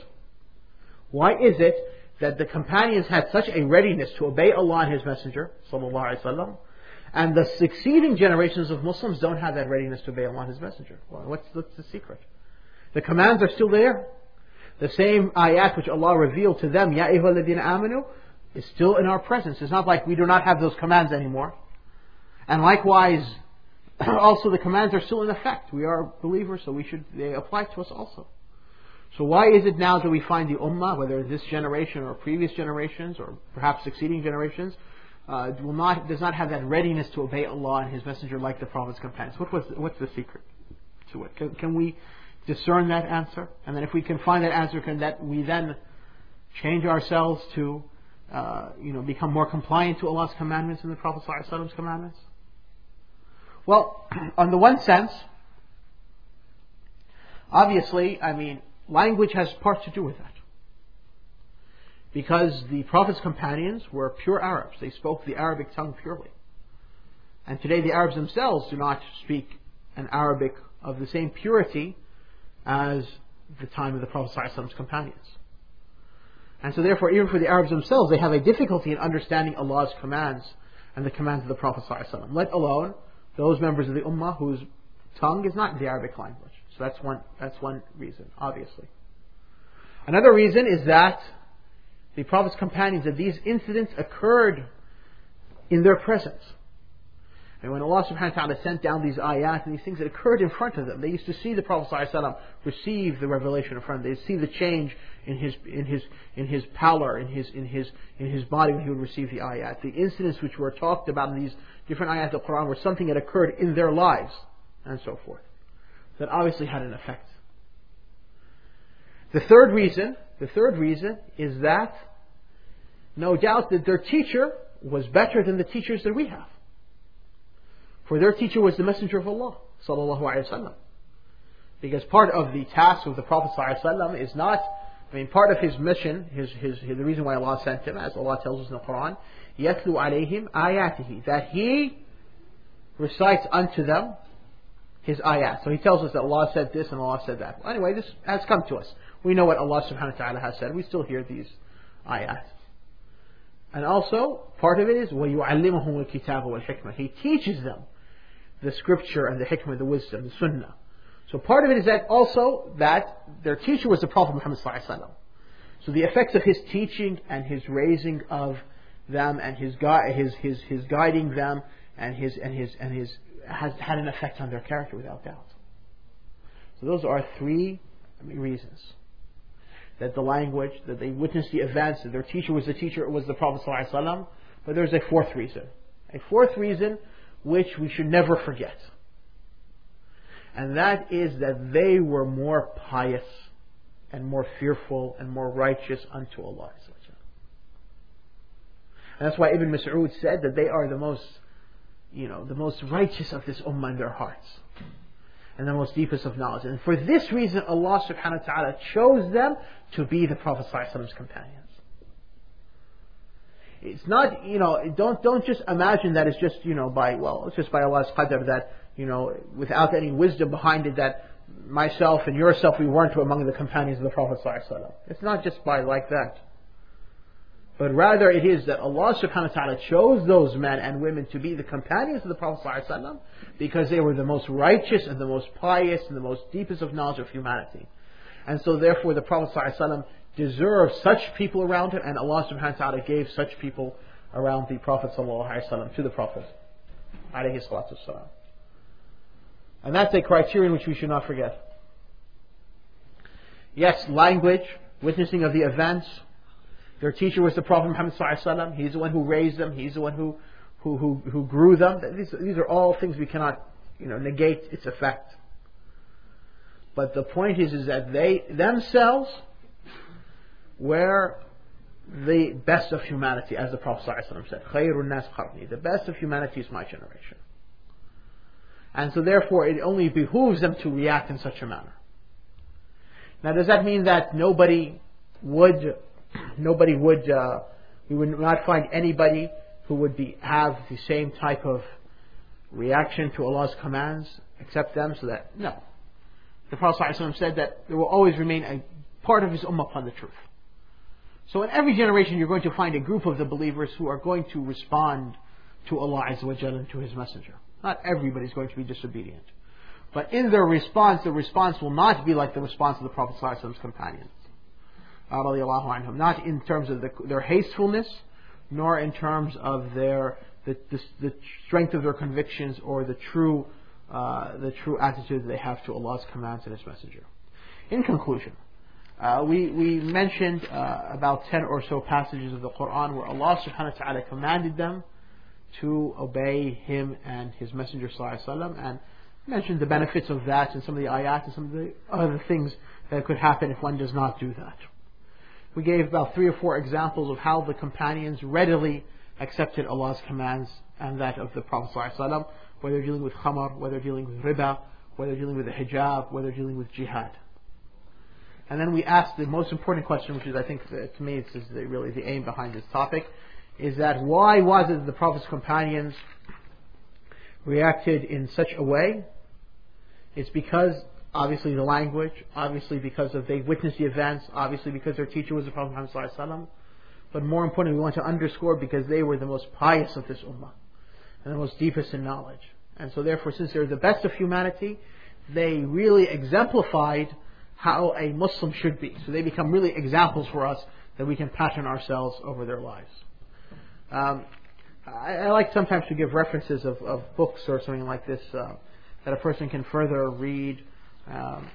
that the companions had such a readiness to obey Allah and His Messenger, sallallahu alaihi wasallam, and the succeeding generations of Muslims don't have that readiness to obey Allah and His Messenger? Well, what's the secret? The commands are still there. The same ayat which Allah revealed to them, Ya ayyuhalladhina amanu, is still in our presence. It's not like we do not have those commands anymore. And likewise, also the commands are still in effect. We are believers, so they apply to us also. So why is it now that we find the ummah, whether this generation or previous generations or perhaps succeeding generations, does not have that readiness to obey Allah and His Messenger like the Prophet's companions? What's the secret to it? Can we discern that answer? And then if we can find that answer, can we then change ourselves to become more compliant to Allah's commandments and the Prophet ﷺ's commandments? Well, on the one sense, obviously, language has part to do with that. Because the Prophet's companions were pure Arabs. They spoke the Arabic tongue purely. And today the Arabs themselves do not speak an Arabic of the same purity as the time of the Prophet ﷺ's companions. And so therefore, even for the Arabs themselves, they have a difficulty in understanding Allah's commands and the commands of the Prophet ﷺ, let alone those members of the Ummah whose tongue is not the Arabic language. So that's one reason, obviously. Another reason is that the Prophet's companions, that these incidents occurred in their presence. And when Allah subhanahu wa ta'ala sent down these ayat and these things, that occurred in front of them. They used to see the Prophet ﷺ receive the revelation in front of them. They see the change in his pallor, in his body when he would receive the ayat. The incidents which were talked about in these different ayat of the Quran were something that occurred in their lives, and so forth. That obviously had an effect. The third reason is that no doubt that their teacher was better than the teachers that we have. For their teacher was the Messenger of Allah sallallahu alaihi wasallam. Because part of the task of the Prophet sallallahu alaihi wasallam is not, part of his mission, the reason why Allah sent him, as Allah tells us in the Quran, يَتْلُو عَلَيْهِمْ آيَاتِهِ, that He recites unto them His ayat. So He tells us that Allah said this and Allah said that. Well, anyway, this has come to us. We know what Allah subhanahu wa ta'ala has said. We still hear these ayat. And also, part of it is وَيُعَلِّمُهُمُ الْكِتَابَ وَالْحِكْمَةِ. He teaches them the scripture and the hikmah, the wisdom, the sunnah. So part of it is that also that their teacher was the Prophet Muhammad sallallahu alaihi wasallam. So the effects of his teaching and his raising of them and his guiding them and his has had an effect on their character without doubt. So those are three reasons. That the language, that they witnessed the events, that their teacher was the Prophet sallallahu alaihi wasallam. But there's a fourth reason. A fourth reason which we should never forget. And that is that they were more pious and more fearful and more righteous unto Allah. And that's why Ibn Mas'ud said that they are the most righteous of this ummah in their hearts. And the most deepest of knowledge. And for this reason, Allah subhanahu wa ta'ala chose them to be the Prophet ﷺ's companions. It's not, don't just imagine that it's just, it's just by Allah's qadr that, without any wisdom behind it, that myself and yourself, we weren't among the companions of the Prophet ﷺ. It's not just by like that. But rather it is that Allah subhanahu wa ta'ala chose those men and women to be the companions of the Prophet ﷺ because they were the most righteous and the most pious and the most deepest of knowledge of humanity. And so therefore the Prophet ﷺ deserved such people around him, and Allah subhanahu wa ta'ala gave such people around the Prophet ﷺ to the Prophet alayhi salatu wasalam. And that's a criterion which we should not forget. Yes, language, witnessing of the events. Their teacher was the Prophet Muhammad ﷺ. He's the one who raised them. He's the one who grew them. These are all things we cannot negate its effect. But the point is that they themselves were the best of humanity, as the Prophet ﷺ said, خَيْرُ النَّاسِ قَرْنِي. The best of humanity is my generation. And so therefore it only behooves them to react in such a manner. Now does that mean that we would not find anybody who would have the same type of reaction to Allah's commands except them? So that, no. The Prophet ﷺ said that there will always remain a part of his ummah upon the truth. So in every generation you're going to find a group of the believers who are going to respond to Allah Azza wa Jalla and to His Messenger. Not everybody is going to be disobedient. But in their response, the response will not be like the response of the Prophet ﷺ's companions. Not in terms of their hastefulness, nor in terms of the strength of their convictions or the true the true attitude that they have to Allah's commands and His Messenger. In conclusion, we mentioned about 10 or so passages of the Quran where Allah subhanahu wa ta'ala commanded them to obey Him and His Messenger sallallahu alaihi wasallam, and mentioned the benefits of that and some of the ayat and some of the other things that could happen if one does not do that. We gave about 3 or 4 examples of how the companions readily accepted Allah's commands and that of the Prophet sallallahu alaihi wasallam, whether dealing with khamar, whether dealing with riba, whether dealing with the hijab, whether dealing with jihad. And then we asked the most important question, which is, I think, to me, this is really the aim behind this topic, is that why was it that the Prophet's companions reacted in such a way? It's because, obviously, the language, obviously because they witnessed the events, obviously because their teacher was the Prophet Muhammad sallallahu alaihi wasallam, but more importantly, we want to underscore because they were the most pious of this ummah and the most deepest in knowledge. And so therefore, since they're the best of humanity, they really exemplified how a Muslim should be. So they become really examples for us that we can pattern ourselves over their lives. I like sometimes to give references of books or something like this that a person can further read. And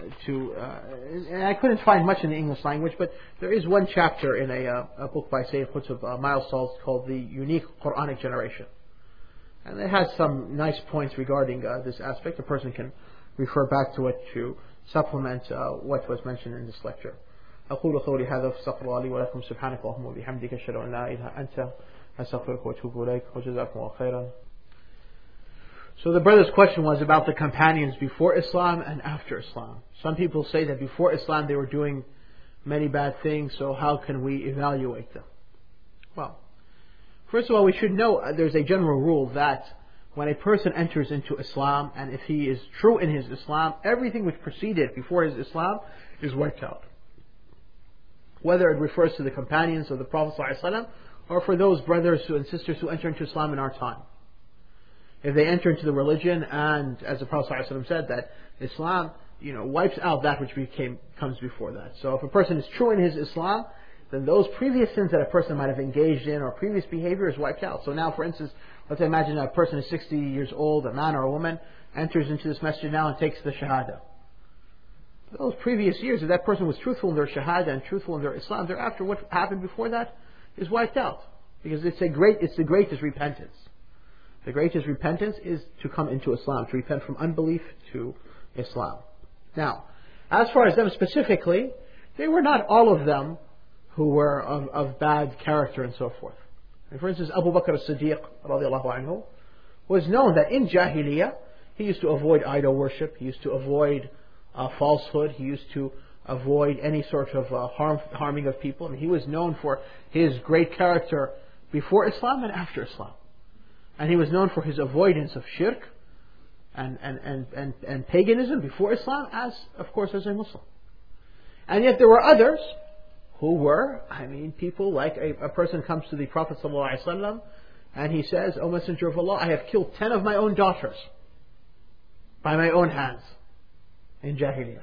I couldn't find much in the English language, but there is one chapter in a book by Sayyid Qutb, Miles Saltz, called The Unique Quranic Generation. And it has some nice points regarding this aspect. A person can refer back to it to supplement what was mentioned in this lecture. أقول قولي هذا واستغفر الله لي ولكم سبحانك اللهم وبحمدك أشهد أن لا إله إلا أنت أستغفرك وأتوب إليك وجزاكم الله خيرا. So the brother's question was about the companions before Islam and after Islam. Some people say that before Islam they were doing many bad things, so how can we evaluate them? Well, first of all, we should know there's a general rule that when a person enters into Islam, and if he is true in his Islam, everything which preceded before his Islam is wiped out. Whether it refers to the companions of the Prophet ﷺ or for those brothers and sisters who enter into Islam in our time. If they enter into the religion, and as the Prophet ﷺ said, that Islam, wipes out that which comes before that. So if a person is true in his Islam, then those previous sins that a person might have engaged in or previous behavior is wiped out. So now, for instance, let's imagine a person is 60 years old, a man or a woman, enters into this masjid now and takes the shahada. Those previous years, if that person was truthful in their shahada and truthful in their Islam, thereafter what happened before that is wiped out. Because it's the greatest repentance. The greatest repentance is to come into Islam, to repent from unbelief to Islam. Now, as far as them specifically, they were not all of them who were of bad character and so forth. And for instance, Abu Bakr as-Siddiq radiallahu anhu was known that in Jahiliyyah he used to avoid idol worship, he used to avoid falsehood, he used to avoid any sort of harming of people, and he was known for his great character before Islam and after Islam. And he was known for his avoidance of shirk and paganism before Islam, as of course as a Muslim. And yet there were others who were, people like a person comes to the Prophet ﷺ and he says, O Messenger of Allah, I have killed 10 of my own daughters by my own hands in Jahiliyyah.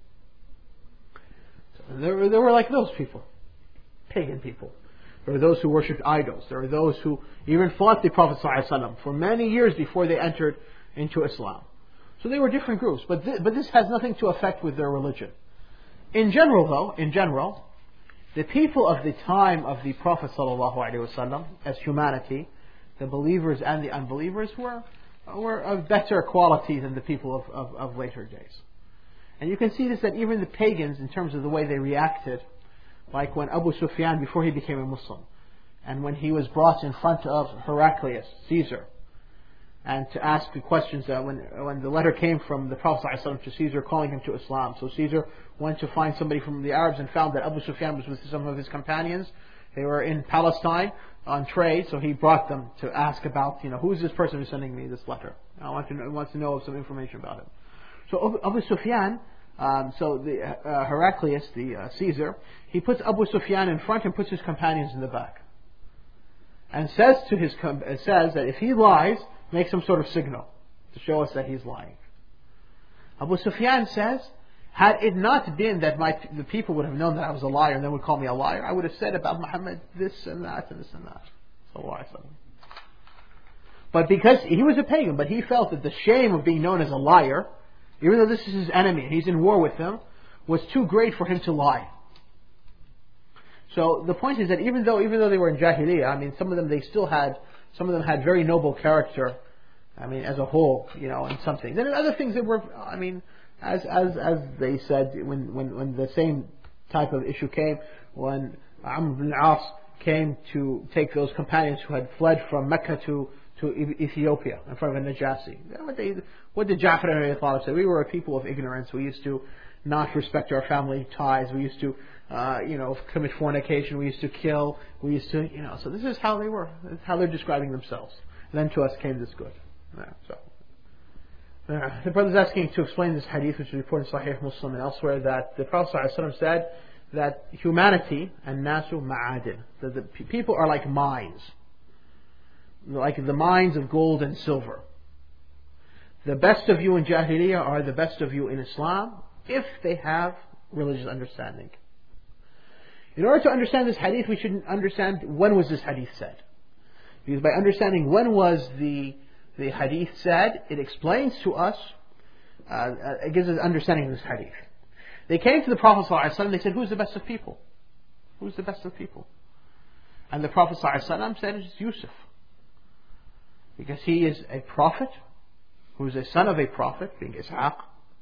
So there were like those people, pagan people. There were those who worshipped idols. There were those who even fought the Prophet ﷺ for many years before they entered into Islam. So they were different groups, but this has nothing to affect with their religion. In general, the people of the time of the Prophet ﷺ, as humanity, the believers and the unbelievers, were of better quality than the people of later days. And you can see this that even the pagans, in terms of the way they reacted, like when Abu Sufyan, before he became a Muslim, and when he was brought in front of Heraclius, Caesar, and to ask the questions, when the letter came from the Prophet ﷺ to Caesar calling him to Islam. So Caesar went to find somebody from the Arabs and found that Abu Sufyan was with some of his companions. They were in Palestine on trade, so he brought them to ask about, who is this person who's sending me this letter? I want to know some information about him. So Abu Sufyan, Heraclius, the Caesar, he puts Abu Sufyan in front and puts his companions in the back, and says that if he lies, make some sort of signal to show us that he's lying. Abu Sufyan says, had it not been that the people would have known that I was a liar and then would call me a liar, I would have said about Muhammad this and that and this and that. But because he was a pagan, but he felt that the shame of being known as a liar, even though this is his enemy and he's in war with him, was too great for him to lie. So the point is that even though they were in Jahiliyyah, I mean, some of them had very noble character, I mean, as a whole, in something. Then in other things they were, I mean, as they said, when the same type of issue came, when Amr ibn al-As came to take those companions who had fled from Mecca to Ethiopia in front of a Najasi. What did Ja'far ibn Abi Talib say? We were a people of ignorance. We used to not respect our family ties. We used to, commit fornication. We used to kill. We used to, So this is how they were. This is how they're describing themselves. And then to us came this good. The brother's asking to explain this hadith, which is reported in Sahih Muslim and elsewhere, that the Prophet ﷺ said that humanity and nasu ma'adin, that the people are like mines, like the mines of gold and silver. The best of you in Jahiliyyah are the best of you in Islam if they have religious understanding. In order to understand this hadith, we should understand when was this hadith said. Because by understanding when was the hadith said, it explains to us, it gives us understanding of this hadith. They came to the Prophet ﷺ, they said, who's the best of people? Who's the best of people? And the Prophet ﷺ said, it's Yusuf. Because he is a prophet, who is a son of a prophet, being Yaqub,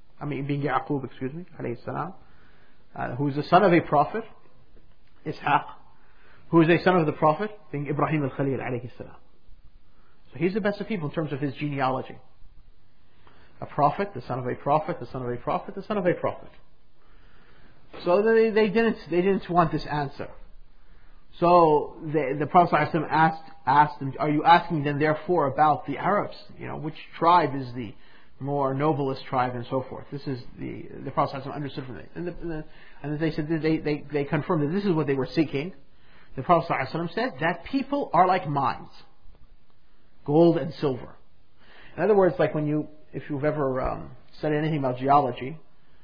alayhi salam, who is the son of a prophet, Ishaq, who is a son of the prophet, being Ibrahim al-Khalil, alayhi salam. So he's the best of people in terms of his genealogy. A prophet, the son of a prophet, the son of a prophet, the son of a prophet. So they didn't want this answer. So the Prophet ﷺ asked them, are you asking them therefore about the Arabs? Which tribe is the more noblest tribe and so forth? This is the Prophet ﷺ understood from it. And they said, they confirmed that this is what they were seeking. The Prophet ﷺ said that people are like mines. Gold and silver. In other words, like if you've ever studied anything about geology,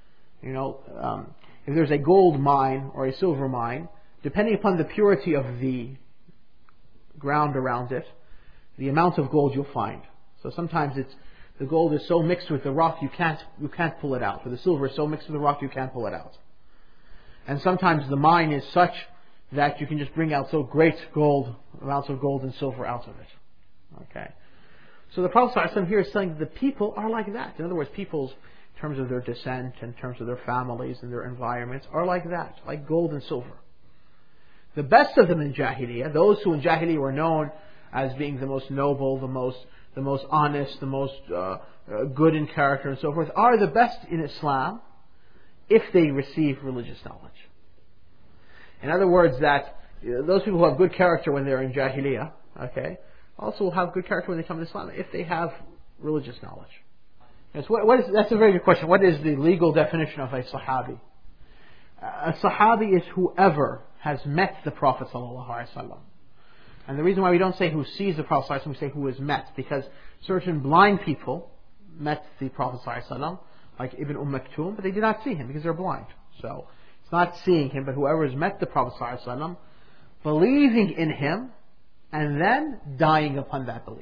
if there's a gold mine or a silver mine, depending upon the purity of the ground around it, the amount of gold you'll find. So sometimes the gold is so mixed with the rock you can't pull it out. Or the silver is so mixed with the rock you can't pull it out. And sometimes the mine is such that you can just bring out so great amounts of gold and silver out of it. Okay. So the Prophet ﷺ here is saying the people are like that. In other words, people's, in terms of their descent, in terms of their families and their environments, are like that, like gold and silver. The best of them in Jahiliyyah, those who in Jahiliyyah were known as being the most noble, the most honest, the most good in character and so forth, are the best in Islam if they receive religious knowledge. In other words, that those people who have good character when they're in Jahiliyyah, okay, also will have good character when they come to Islam if they have religious knowledge. Yes, that's a very good question. What is the legal definition of a Sahabi? A Sahabi is whoever has met the Prophet ﷺ. And the reason why we don't say who sees the Prophet ﷺ, we say who is met, because certain blind people met the Prophet ﷺ, like Ibn Maktoum, but they did not see him because they're blind. So it's not seeing him, but whoever has met the Prophet ﷺ, believing in him, and then dying upon that belief.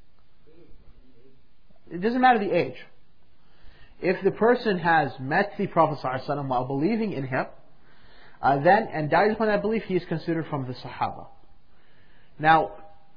It doesn't matter the age. If the person has met the Prophet ﷺ while believing in him, then and dies upon that belief, he is considered from the Sahaba. Now,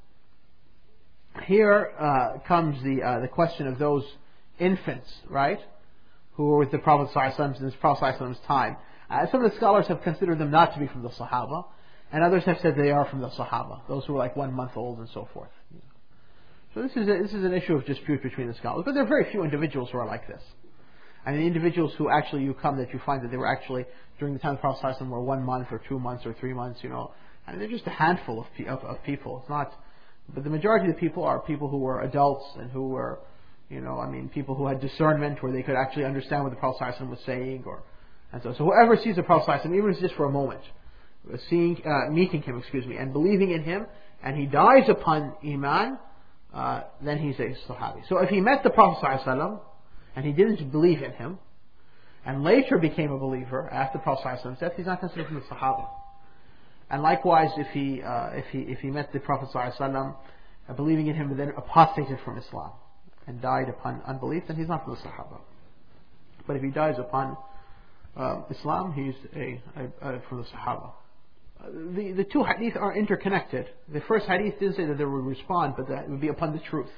here comes the question of those infants, right, who were with the Prophet ﷺ since Prophet ﷺ's time. Some of the scholars have considered them not to be from the Sahaba, and others have said they are from the Sahaba, those who are like 1 month old and so forth. So this is an issue of dispute between the scholars, but there are very few individuals who are like this. And the individuals who actually you find that they were actually during the time of the Prophet ﷺ were 1 month or 2 months or 3 months, and they're just a handful of people. It's not, but the majority of the people are people who were adults and who were, people who had discernment where they could actually understand what the Prophet ﷺ was saying, and so whoever sees the Prophet ﷺ, even if it's just for a moment, meeting him, and believing in him, and he dies upon Iman, then he's a Sahabi. So if he met the Prophet ﷺ and he didn't believe in him, and later became a believer after the Prophet ﷺ's death, he's not considered from the Sahaba. And likewise, if he met the Prophet ﷺ believing in him and then apostated from Islam and died upon unbelief, then he's not from the Sahaba. But if he dies upon Islam, he's from the Sahaba. The two hadith are interconnected. The first hadith didn't say that they would respond, but that it would be upon the truth.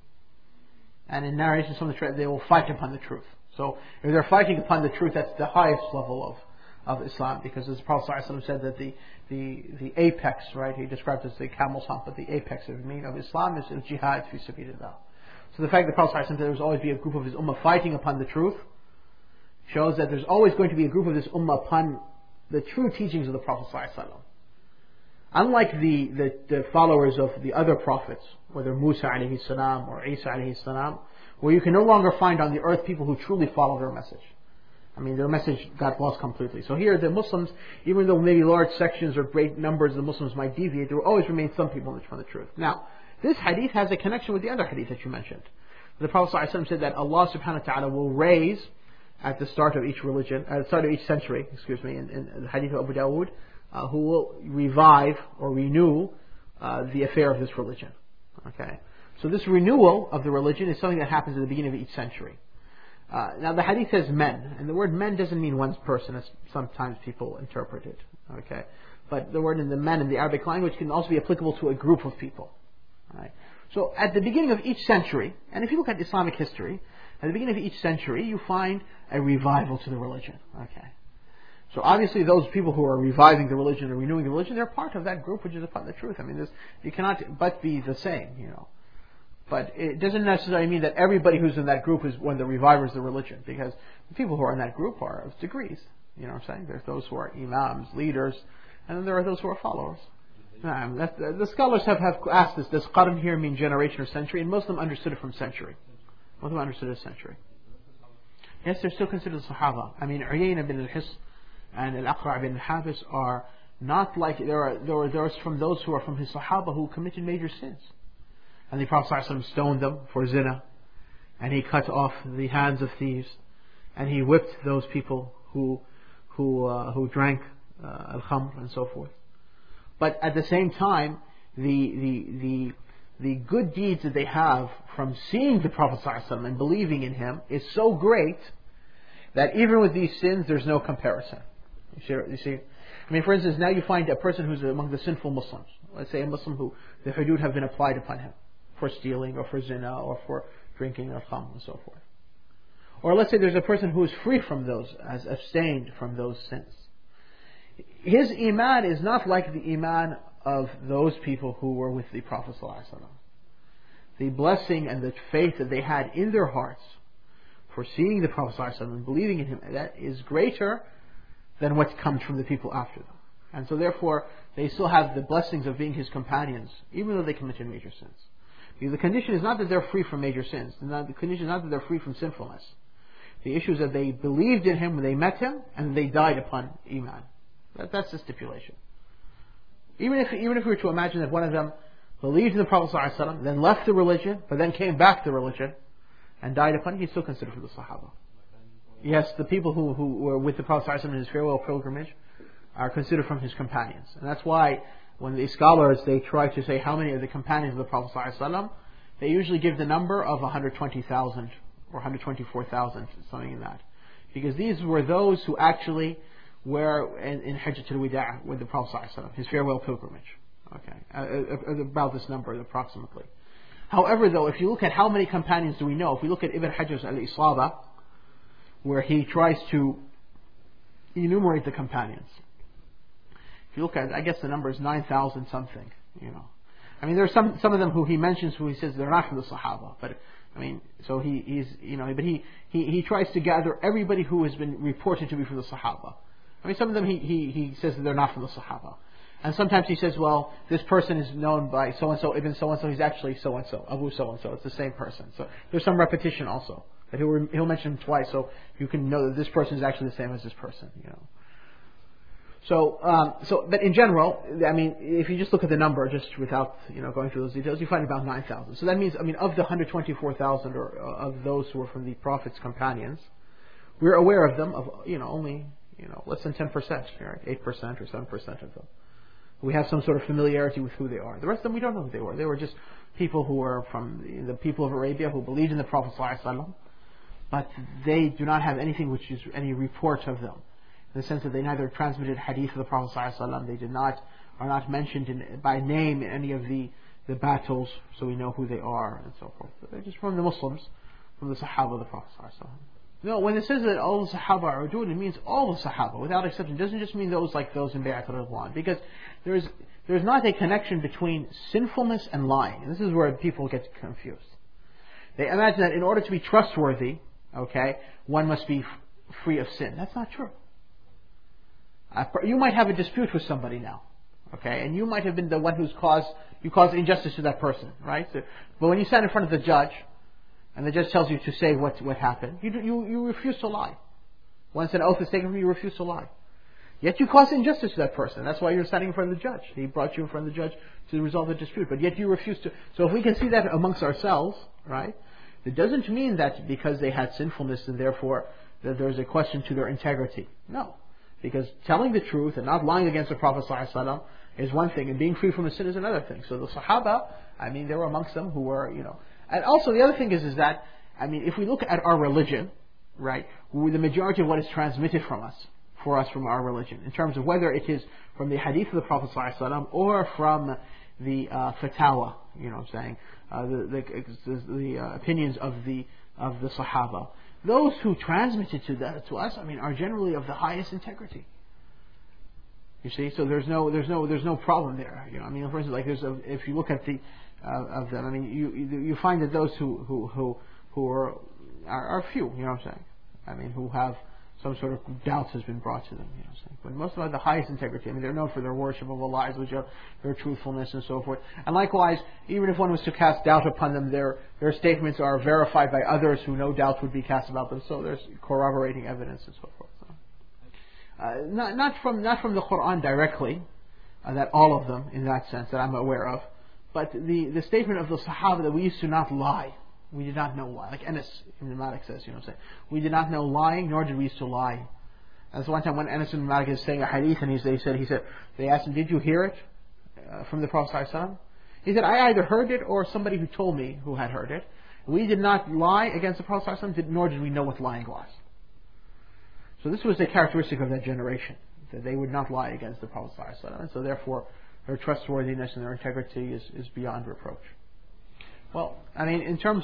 And in narrations from the truth, they will fight upon the truth. So if they're fighting upon the truth, that's the highest level of Islam, because as the Prophet ﷺ said that the apex, right, he described it as the camel's hump, but the apex of Islam is jihad fi sabilillah. So the fact that the Prophet ﷺ said there will always be a group of his ummah fighting upon the truth shows that there's always going to be a group of this ummah upon the true teachings of the Prophet ﷺ. Unlike the followers of the other prophets, whether Musa alayhi salam or Isa alayhi salam, where you can no longer find on the earth people who truly follow their message. I mean, their message got lost completely. So here the Muslims, even though maybe large sections or great numbers of the Muslims might deviate, there will always remain some people from the truth. Now, this hadith has a connection with the other hadith that you mentioned. The Prophet ﷺ said that Allah subhanahu wa ta'ala will raise at the start of each religion, at the start of each century, in the hadith of Abu Dawood, who will revive or renew the affair of this religion. Okay, so this renewal of the religion is something that happens at the beginning of each century. Now the hadith says men, and the word men doesn't mean one person as sometimes people interpret it. Okay, but the word in the men in the Arabic language can also be applicable to a group of people. Right? So at the beginning of each century, and if you look at Islamic history, at the beginning of each century you find a revival to the religion. Okay. So obviously those people who are reviving the religion or renewing the religion, they're part of that group which is upon the truth. I mean, you cannot but be the same, you know. But it doesn't necessarily mean that everybody who's in that group is one of the revivers of the religion, because the people who are in that group are of degrees. You know what I'm saying? There's those who are imams, leaders, and then there are those who are followers. The scholars have asked this, does qarn here mean generation or century? And most of them understood it from century. Most of them understood it as century. Yes, they're still considered Sahaba. I mean, Uyayna bin al-His and Al-Aqra' bin al-Habis are not like, there are from those who are from his Sahaba who committed major sins. And the Prophet ﷺ stoned them for zina, and he cut off the hands of thieves, and he whipped those people who drank al-khamr and so forth. But at the same time, the good deeds that they have from seeing the Prophet ﷺ and believing in him is so great that even with these sins, there's no comparison. You see? I mean, for instance, now you find a person who's among the sinful Muslims. Let's say a Muslim who the hudud have been applied upon him for stealing or for zina or for drinking al-khamr and so forth. Or let's say there's a person who is free from those, has abstained from those sins. His iman is not like the iman of those people who were with the Prophet ﷺ. The blessing and the faith that they had in their hearts for seeing the Prophet ﷺ and believing in him, that is greater than what comes from the people after them. And so therefore, they still have the blessings of being his companions, even though they committed major sins. Because the condition is not that they're free from major sins. The condition is not that they're free from sinfulness. The issue is that they believed in him when they met him, and they died upon iman. That's the stipulation. Even if we were to imagine that one of them believed in the Prophet ﷺ, then left the religion, but then came back to the religion, and died upon it, he's still considered for the Sahaba. Yes, the people who were with the Prophet ﷺ in his farewell pilgrimage are considered from his companions. And that's why when the scholars, they try to say how many of the companions of the Prophet ﷺ, they usually give the number of 120,000 or 124,000, something in that. Because these were those who actually were in Hajjatul Wida' with the Prophet ﷺ, his farewell pilgrimage. Okay, about this number approximately. However, though, if you look at how many companions do we know, if we look at Ibn Hajar's Al-Isaba, where he tries to enumerate the companions, if you look at it, I guess the number is 9,000 something. You know, I mean, there are some of them who he mentions who he says they're not from the Sahaba, but I mean, so but he tries to gather everybody who has been reported to be from the Sahaba. I mean, some of them he says that they're not from the Sahaba. And sometimes he says, well, this person is known by so-and-so, Ibn so-and-so, he's actually so-and-so, Abu so-and-so, it's the same person. So there's some repetition also. But he'll mention him twice, so you can know that this person is actually the same as this person, you know. But in general, I mean, if you just look at the number, just without, going through those details, you find about 9,000. So that means, I mean, of the 124,000 or of those who were from the Prophet's companions, we're aware of them, of, only, less than 10%, right? 8% or 7% of them. We have some sort of familiarity with who they are. The rest of them, we don't know who they were. They were just people who were from the people of Arabia who believed in the Prophet ﷺ, but they do not have anything which is any report of them, in the sense that they neither transmitted hadith of the Prophet ﷺ, they are not mentioned by name in any of the battles, so we know who they are, and so forth. They're just from the Muslims, from the Sahaba of the Prophet ﷺ. No, when it says that all the Sahaba are Udul, it means all the Sahaba, without exception. It doesn't just mean those like those in Bay'at al-Ridwan, because there's not a connection between sinfulness and lying. And this is where people get confused. They imagine that in order to be trustworthy, one must be free of sin. That's not true. You might have a dispute with somebody now, and you might have been the one who's caused injustice to that person, right? So, but when you stand in front of the judge, and the judge tells you to say what happened, you refuse to lie. Once an oath is taken from you, you refuse to lie. Yet you cause injustice to that person. That's why you're standing in front of the judge. He brought you in front of the judge to resolve the dispute. But yet you refuse to. So if we can see that amongst ourselves, right, it doesn't mean that because they had sinfulness and therefore that there's a question to their integrity. No. Because telling the truth and not lying against the Prophet ﷺ is one thing, and being free from a sin is another thing. So the Sahaba, there were amongst them who were, And also the other thing is that, if we look at our religion, right, the majority of what is transmitted for us from our religion, in terms of whether it is from the hadith of the Prophet ﷺ or from the fatawa, the opinions of the Sahaba, those who transmitted to us, are generally of the highest integrity. You see, so there's no problem there. For instance, if you look at the of them, you find that those who are few. Who have some sort of doubts has been brought to them. But most of them have the highest integrity. They're known for their worship of Allah, their truthfulness and so forth. And likewise, even if one was to cast doubt upon them, their statements are verified by others who no doubt would be cast about them. So there's corroborating evidence and so forth. Not from the Quran directly, that all of them in that sense that I'm aware of, but the statement of the Sahaba that we used to not lie. We did not know why. Like Anas ibn Malik says, we did not know lying, nor did we used to lie. And so one time when Anas ibn Malik is saying a hadith, and they asked him, did you hear it from the Prophet ﷺ? He said, I either heard it or somebody who told me who had heard it. We did not lie against the Prophet ﷺ, nor did we know what lying was. So this was a characteristic of that generation, that they would not lie against the Prophet ﷺ. And so therefore, their trustworthiness and their integrity is beyond reproach. Well, in terms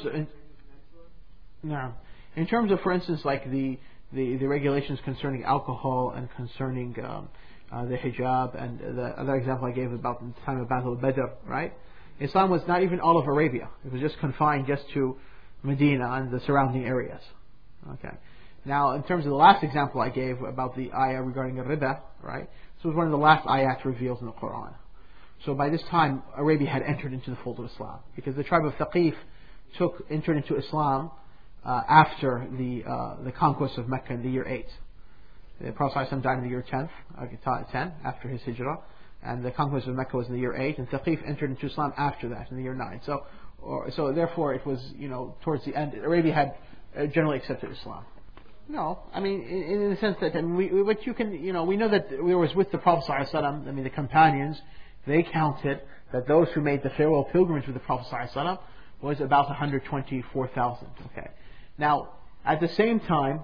of, for instance, like the regulations concerning alcohol and concerning the hijab, and the other example I gave about the time of Battle of Badr, right? Islam was not even all of Arabia. It was just confined just to Medina and the surrounding areas. Okay. Now, in terms of the last example I gave about the ayah regarding riba, right? This was one of the last ayats revealed in the Quran. So by this time, Arabia had entered into the fold of Islam, because the tribe of Thaqif entered into Islam after the conquest of Mecca in the year 8. The Prophet ﷺ died in the year 10 after his hijrah, and the conquest of Mecca was in the year 8, and Thaqif entered into Islam after that in the year 9. So therefore, it was towards the end, Arabia had generally accepted Islam. No, in the sense that we know that we was with the Prophet ﷺ. The companions, they counted that those who made the farewell pilgrimage with the Prophet ﷺ was about 124,000. Okay. Now, at the same time,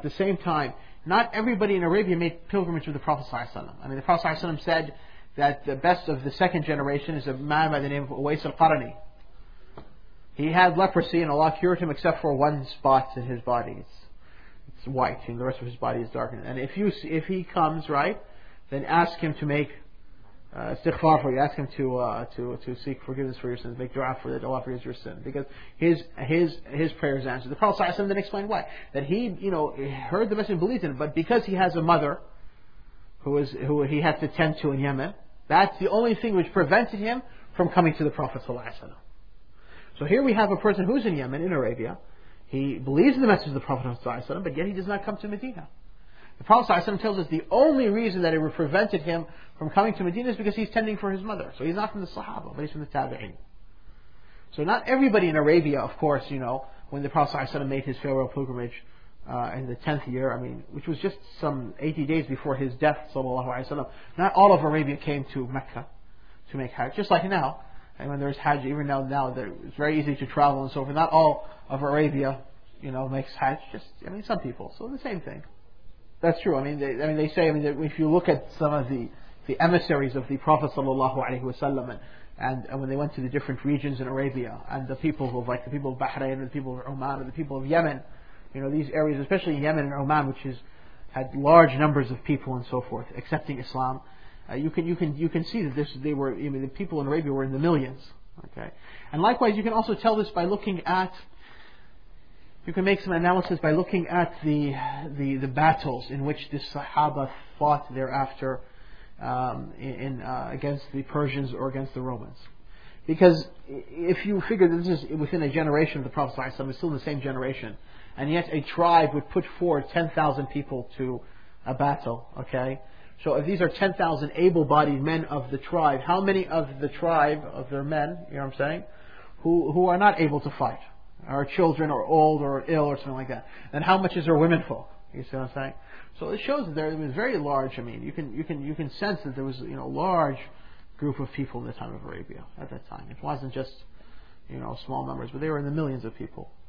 not everybody in Arabia made pilgrimage with the Prophet ﷺ. The Prophet ﷺ said that the best of the second generation is a man by the name of Uwais al-Qarani. He had leprosy and Allah cured him except for one spot in his body. It's white, and the rest of his body is darkened. And if he comes, right, then ask him to make istighfar for you. Ask him to seek forgiveness for your sins. Make dua for that Allah forgives your sin, because his prayer is answered. The Prophet ﷺ then explained why. That he heard the message and believed in it, but because he has a mother who he had to tend to in Yemen, that's the only thing which prevented him from coming to the Prophet ﷺ. So here we have a person who's in Yemen, in Arabia. He believes in the message of the Prophet ﷺ, but yet he does not come to Medina. The Prophet ﷺ tells us the only reason that it prevented him from coming to Medina is because he's tending for his mother. So he's not from the Sahaba, but he's from the Tabi'in. So not everybody in Arabia, of course, when the Prophet ﷺ made his farewell pilgrimage in the 10th year, which was just some 80 days before his death, sallallahu alaihi wasallam, not all of Arabia came to Mecca to make Hajj, just like now. And when there's Hajj, even now it's very easy to travel and so forth. Not all of Arabia, makes Hajj. Some people. So the same thing. That's true. They say. That if you look at some of the emissaries of the Prophet sallallahu alaihi wasallam, and when they went to the different regions in Arabia, and the people of Bahrain, and the people of Oman, and the people of Yemen, these areas, especially Yemen and Oman, which had large numbers of people and so forth accepting Islam. You can see that the people in Arabia were in the millions. Okay, and likewise you can also tell this by looking at. You can make some analysis by looking at the battles in which the Sahaba fought thereafter against the Persians or against the Romans. Because if you figure that this is within a generation of the Prophet ﷺ, it's still in the same generation, and yet a tribe would put forward 10,000 people to a battle. Okay. So if these are 10,000 able-bodied men of the tribe, how many of the tribe, of their men, who are not able to fight, are children or old or ill or something like that? And how much is their women folk? You see what I'm saying? So it shows that there was very large. You can sense that there was a large group of people in the time of Arabia at that time. It wasn't just small numbers, but they were in the millions of people.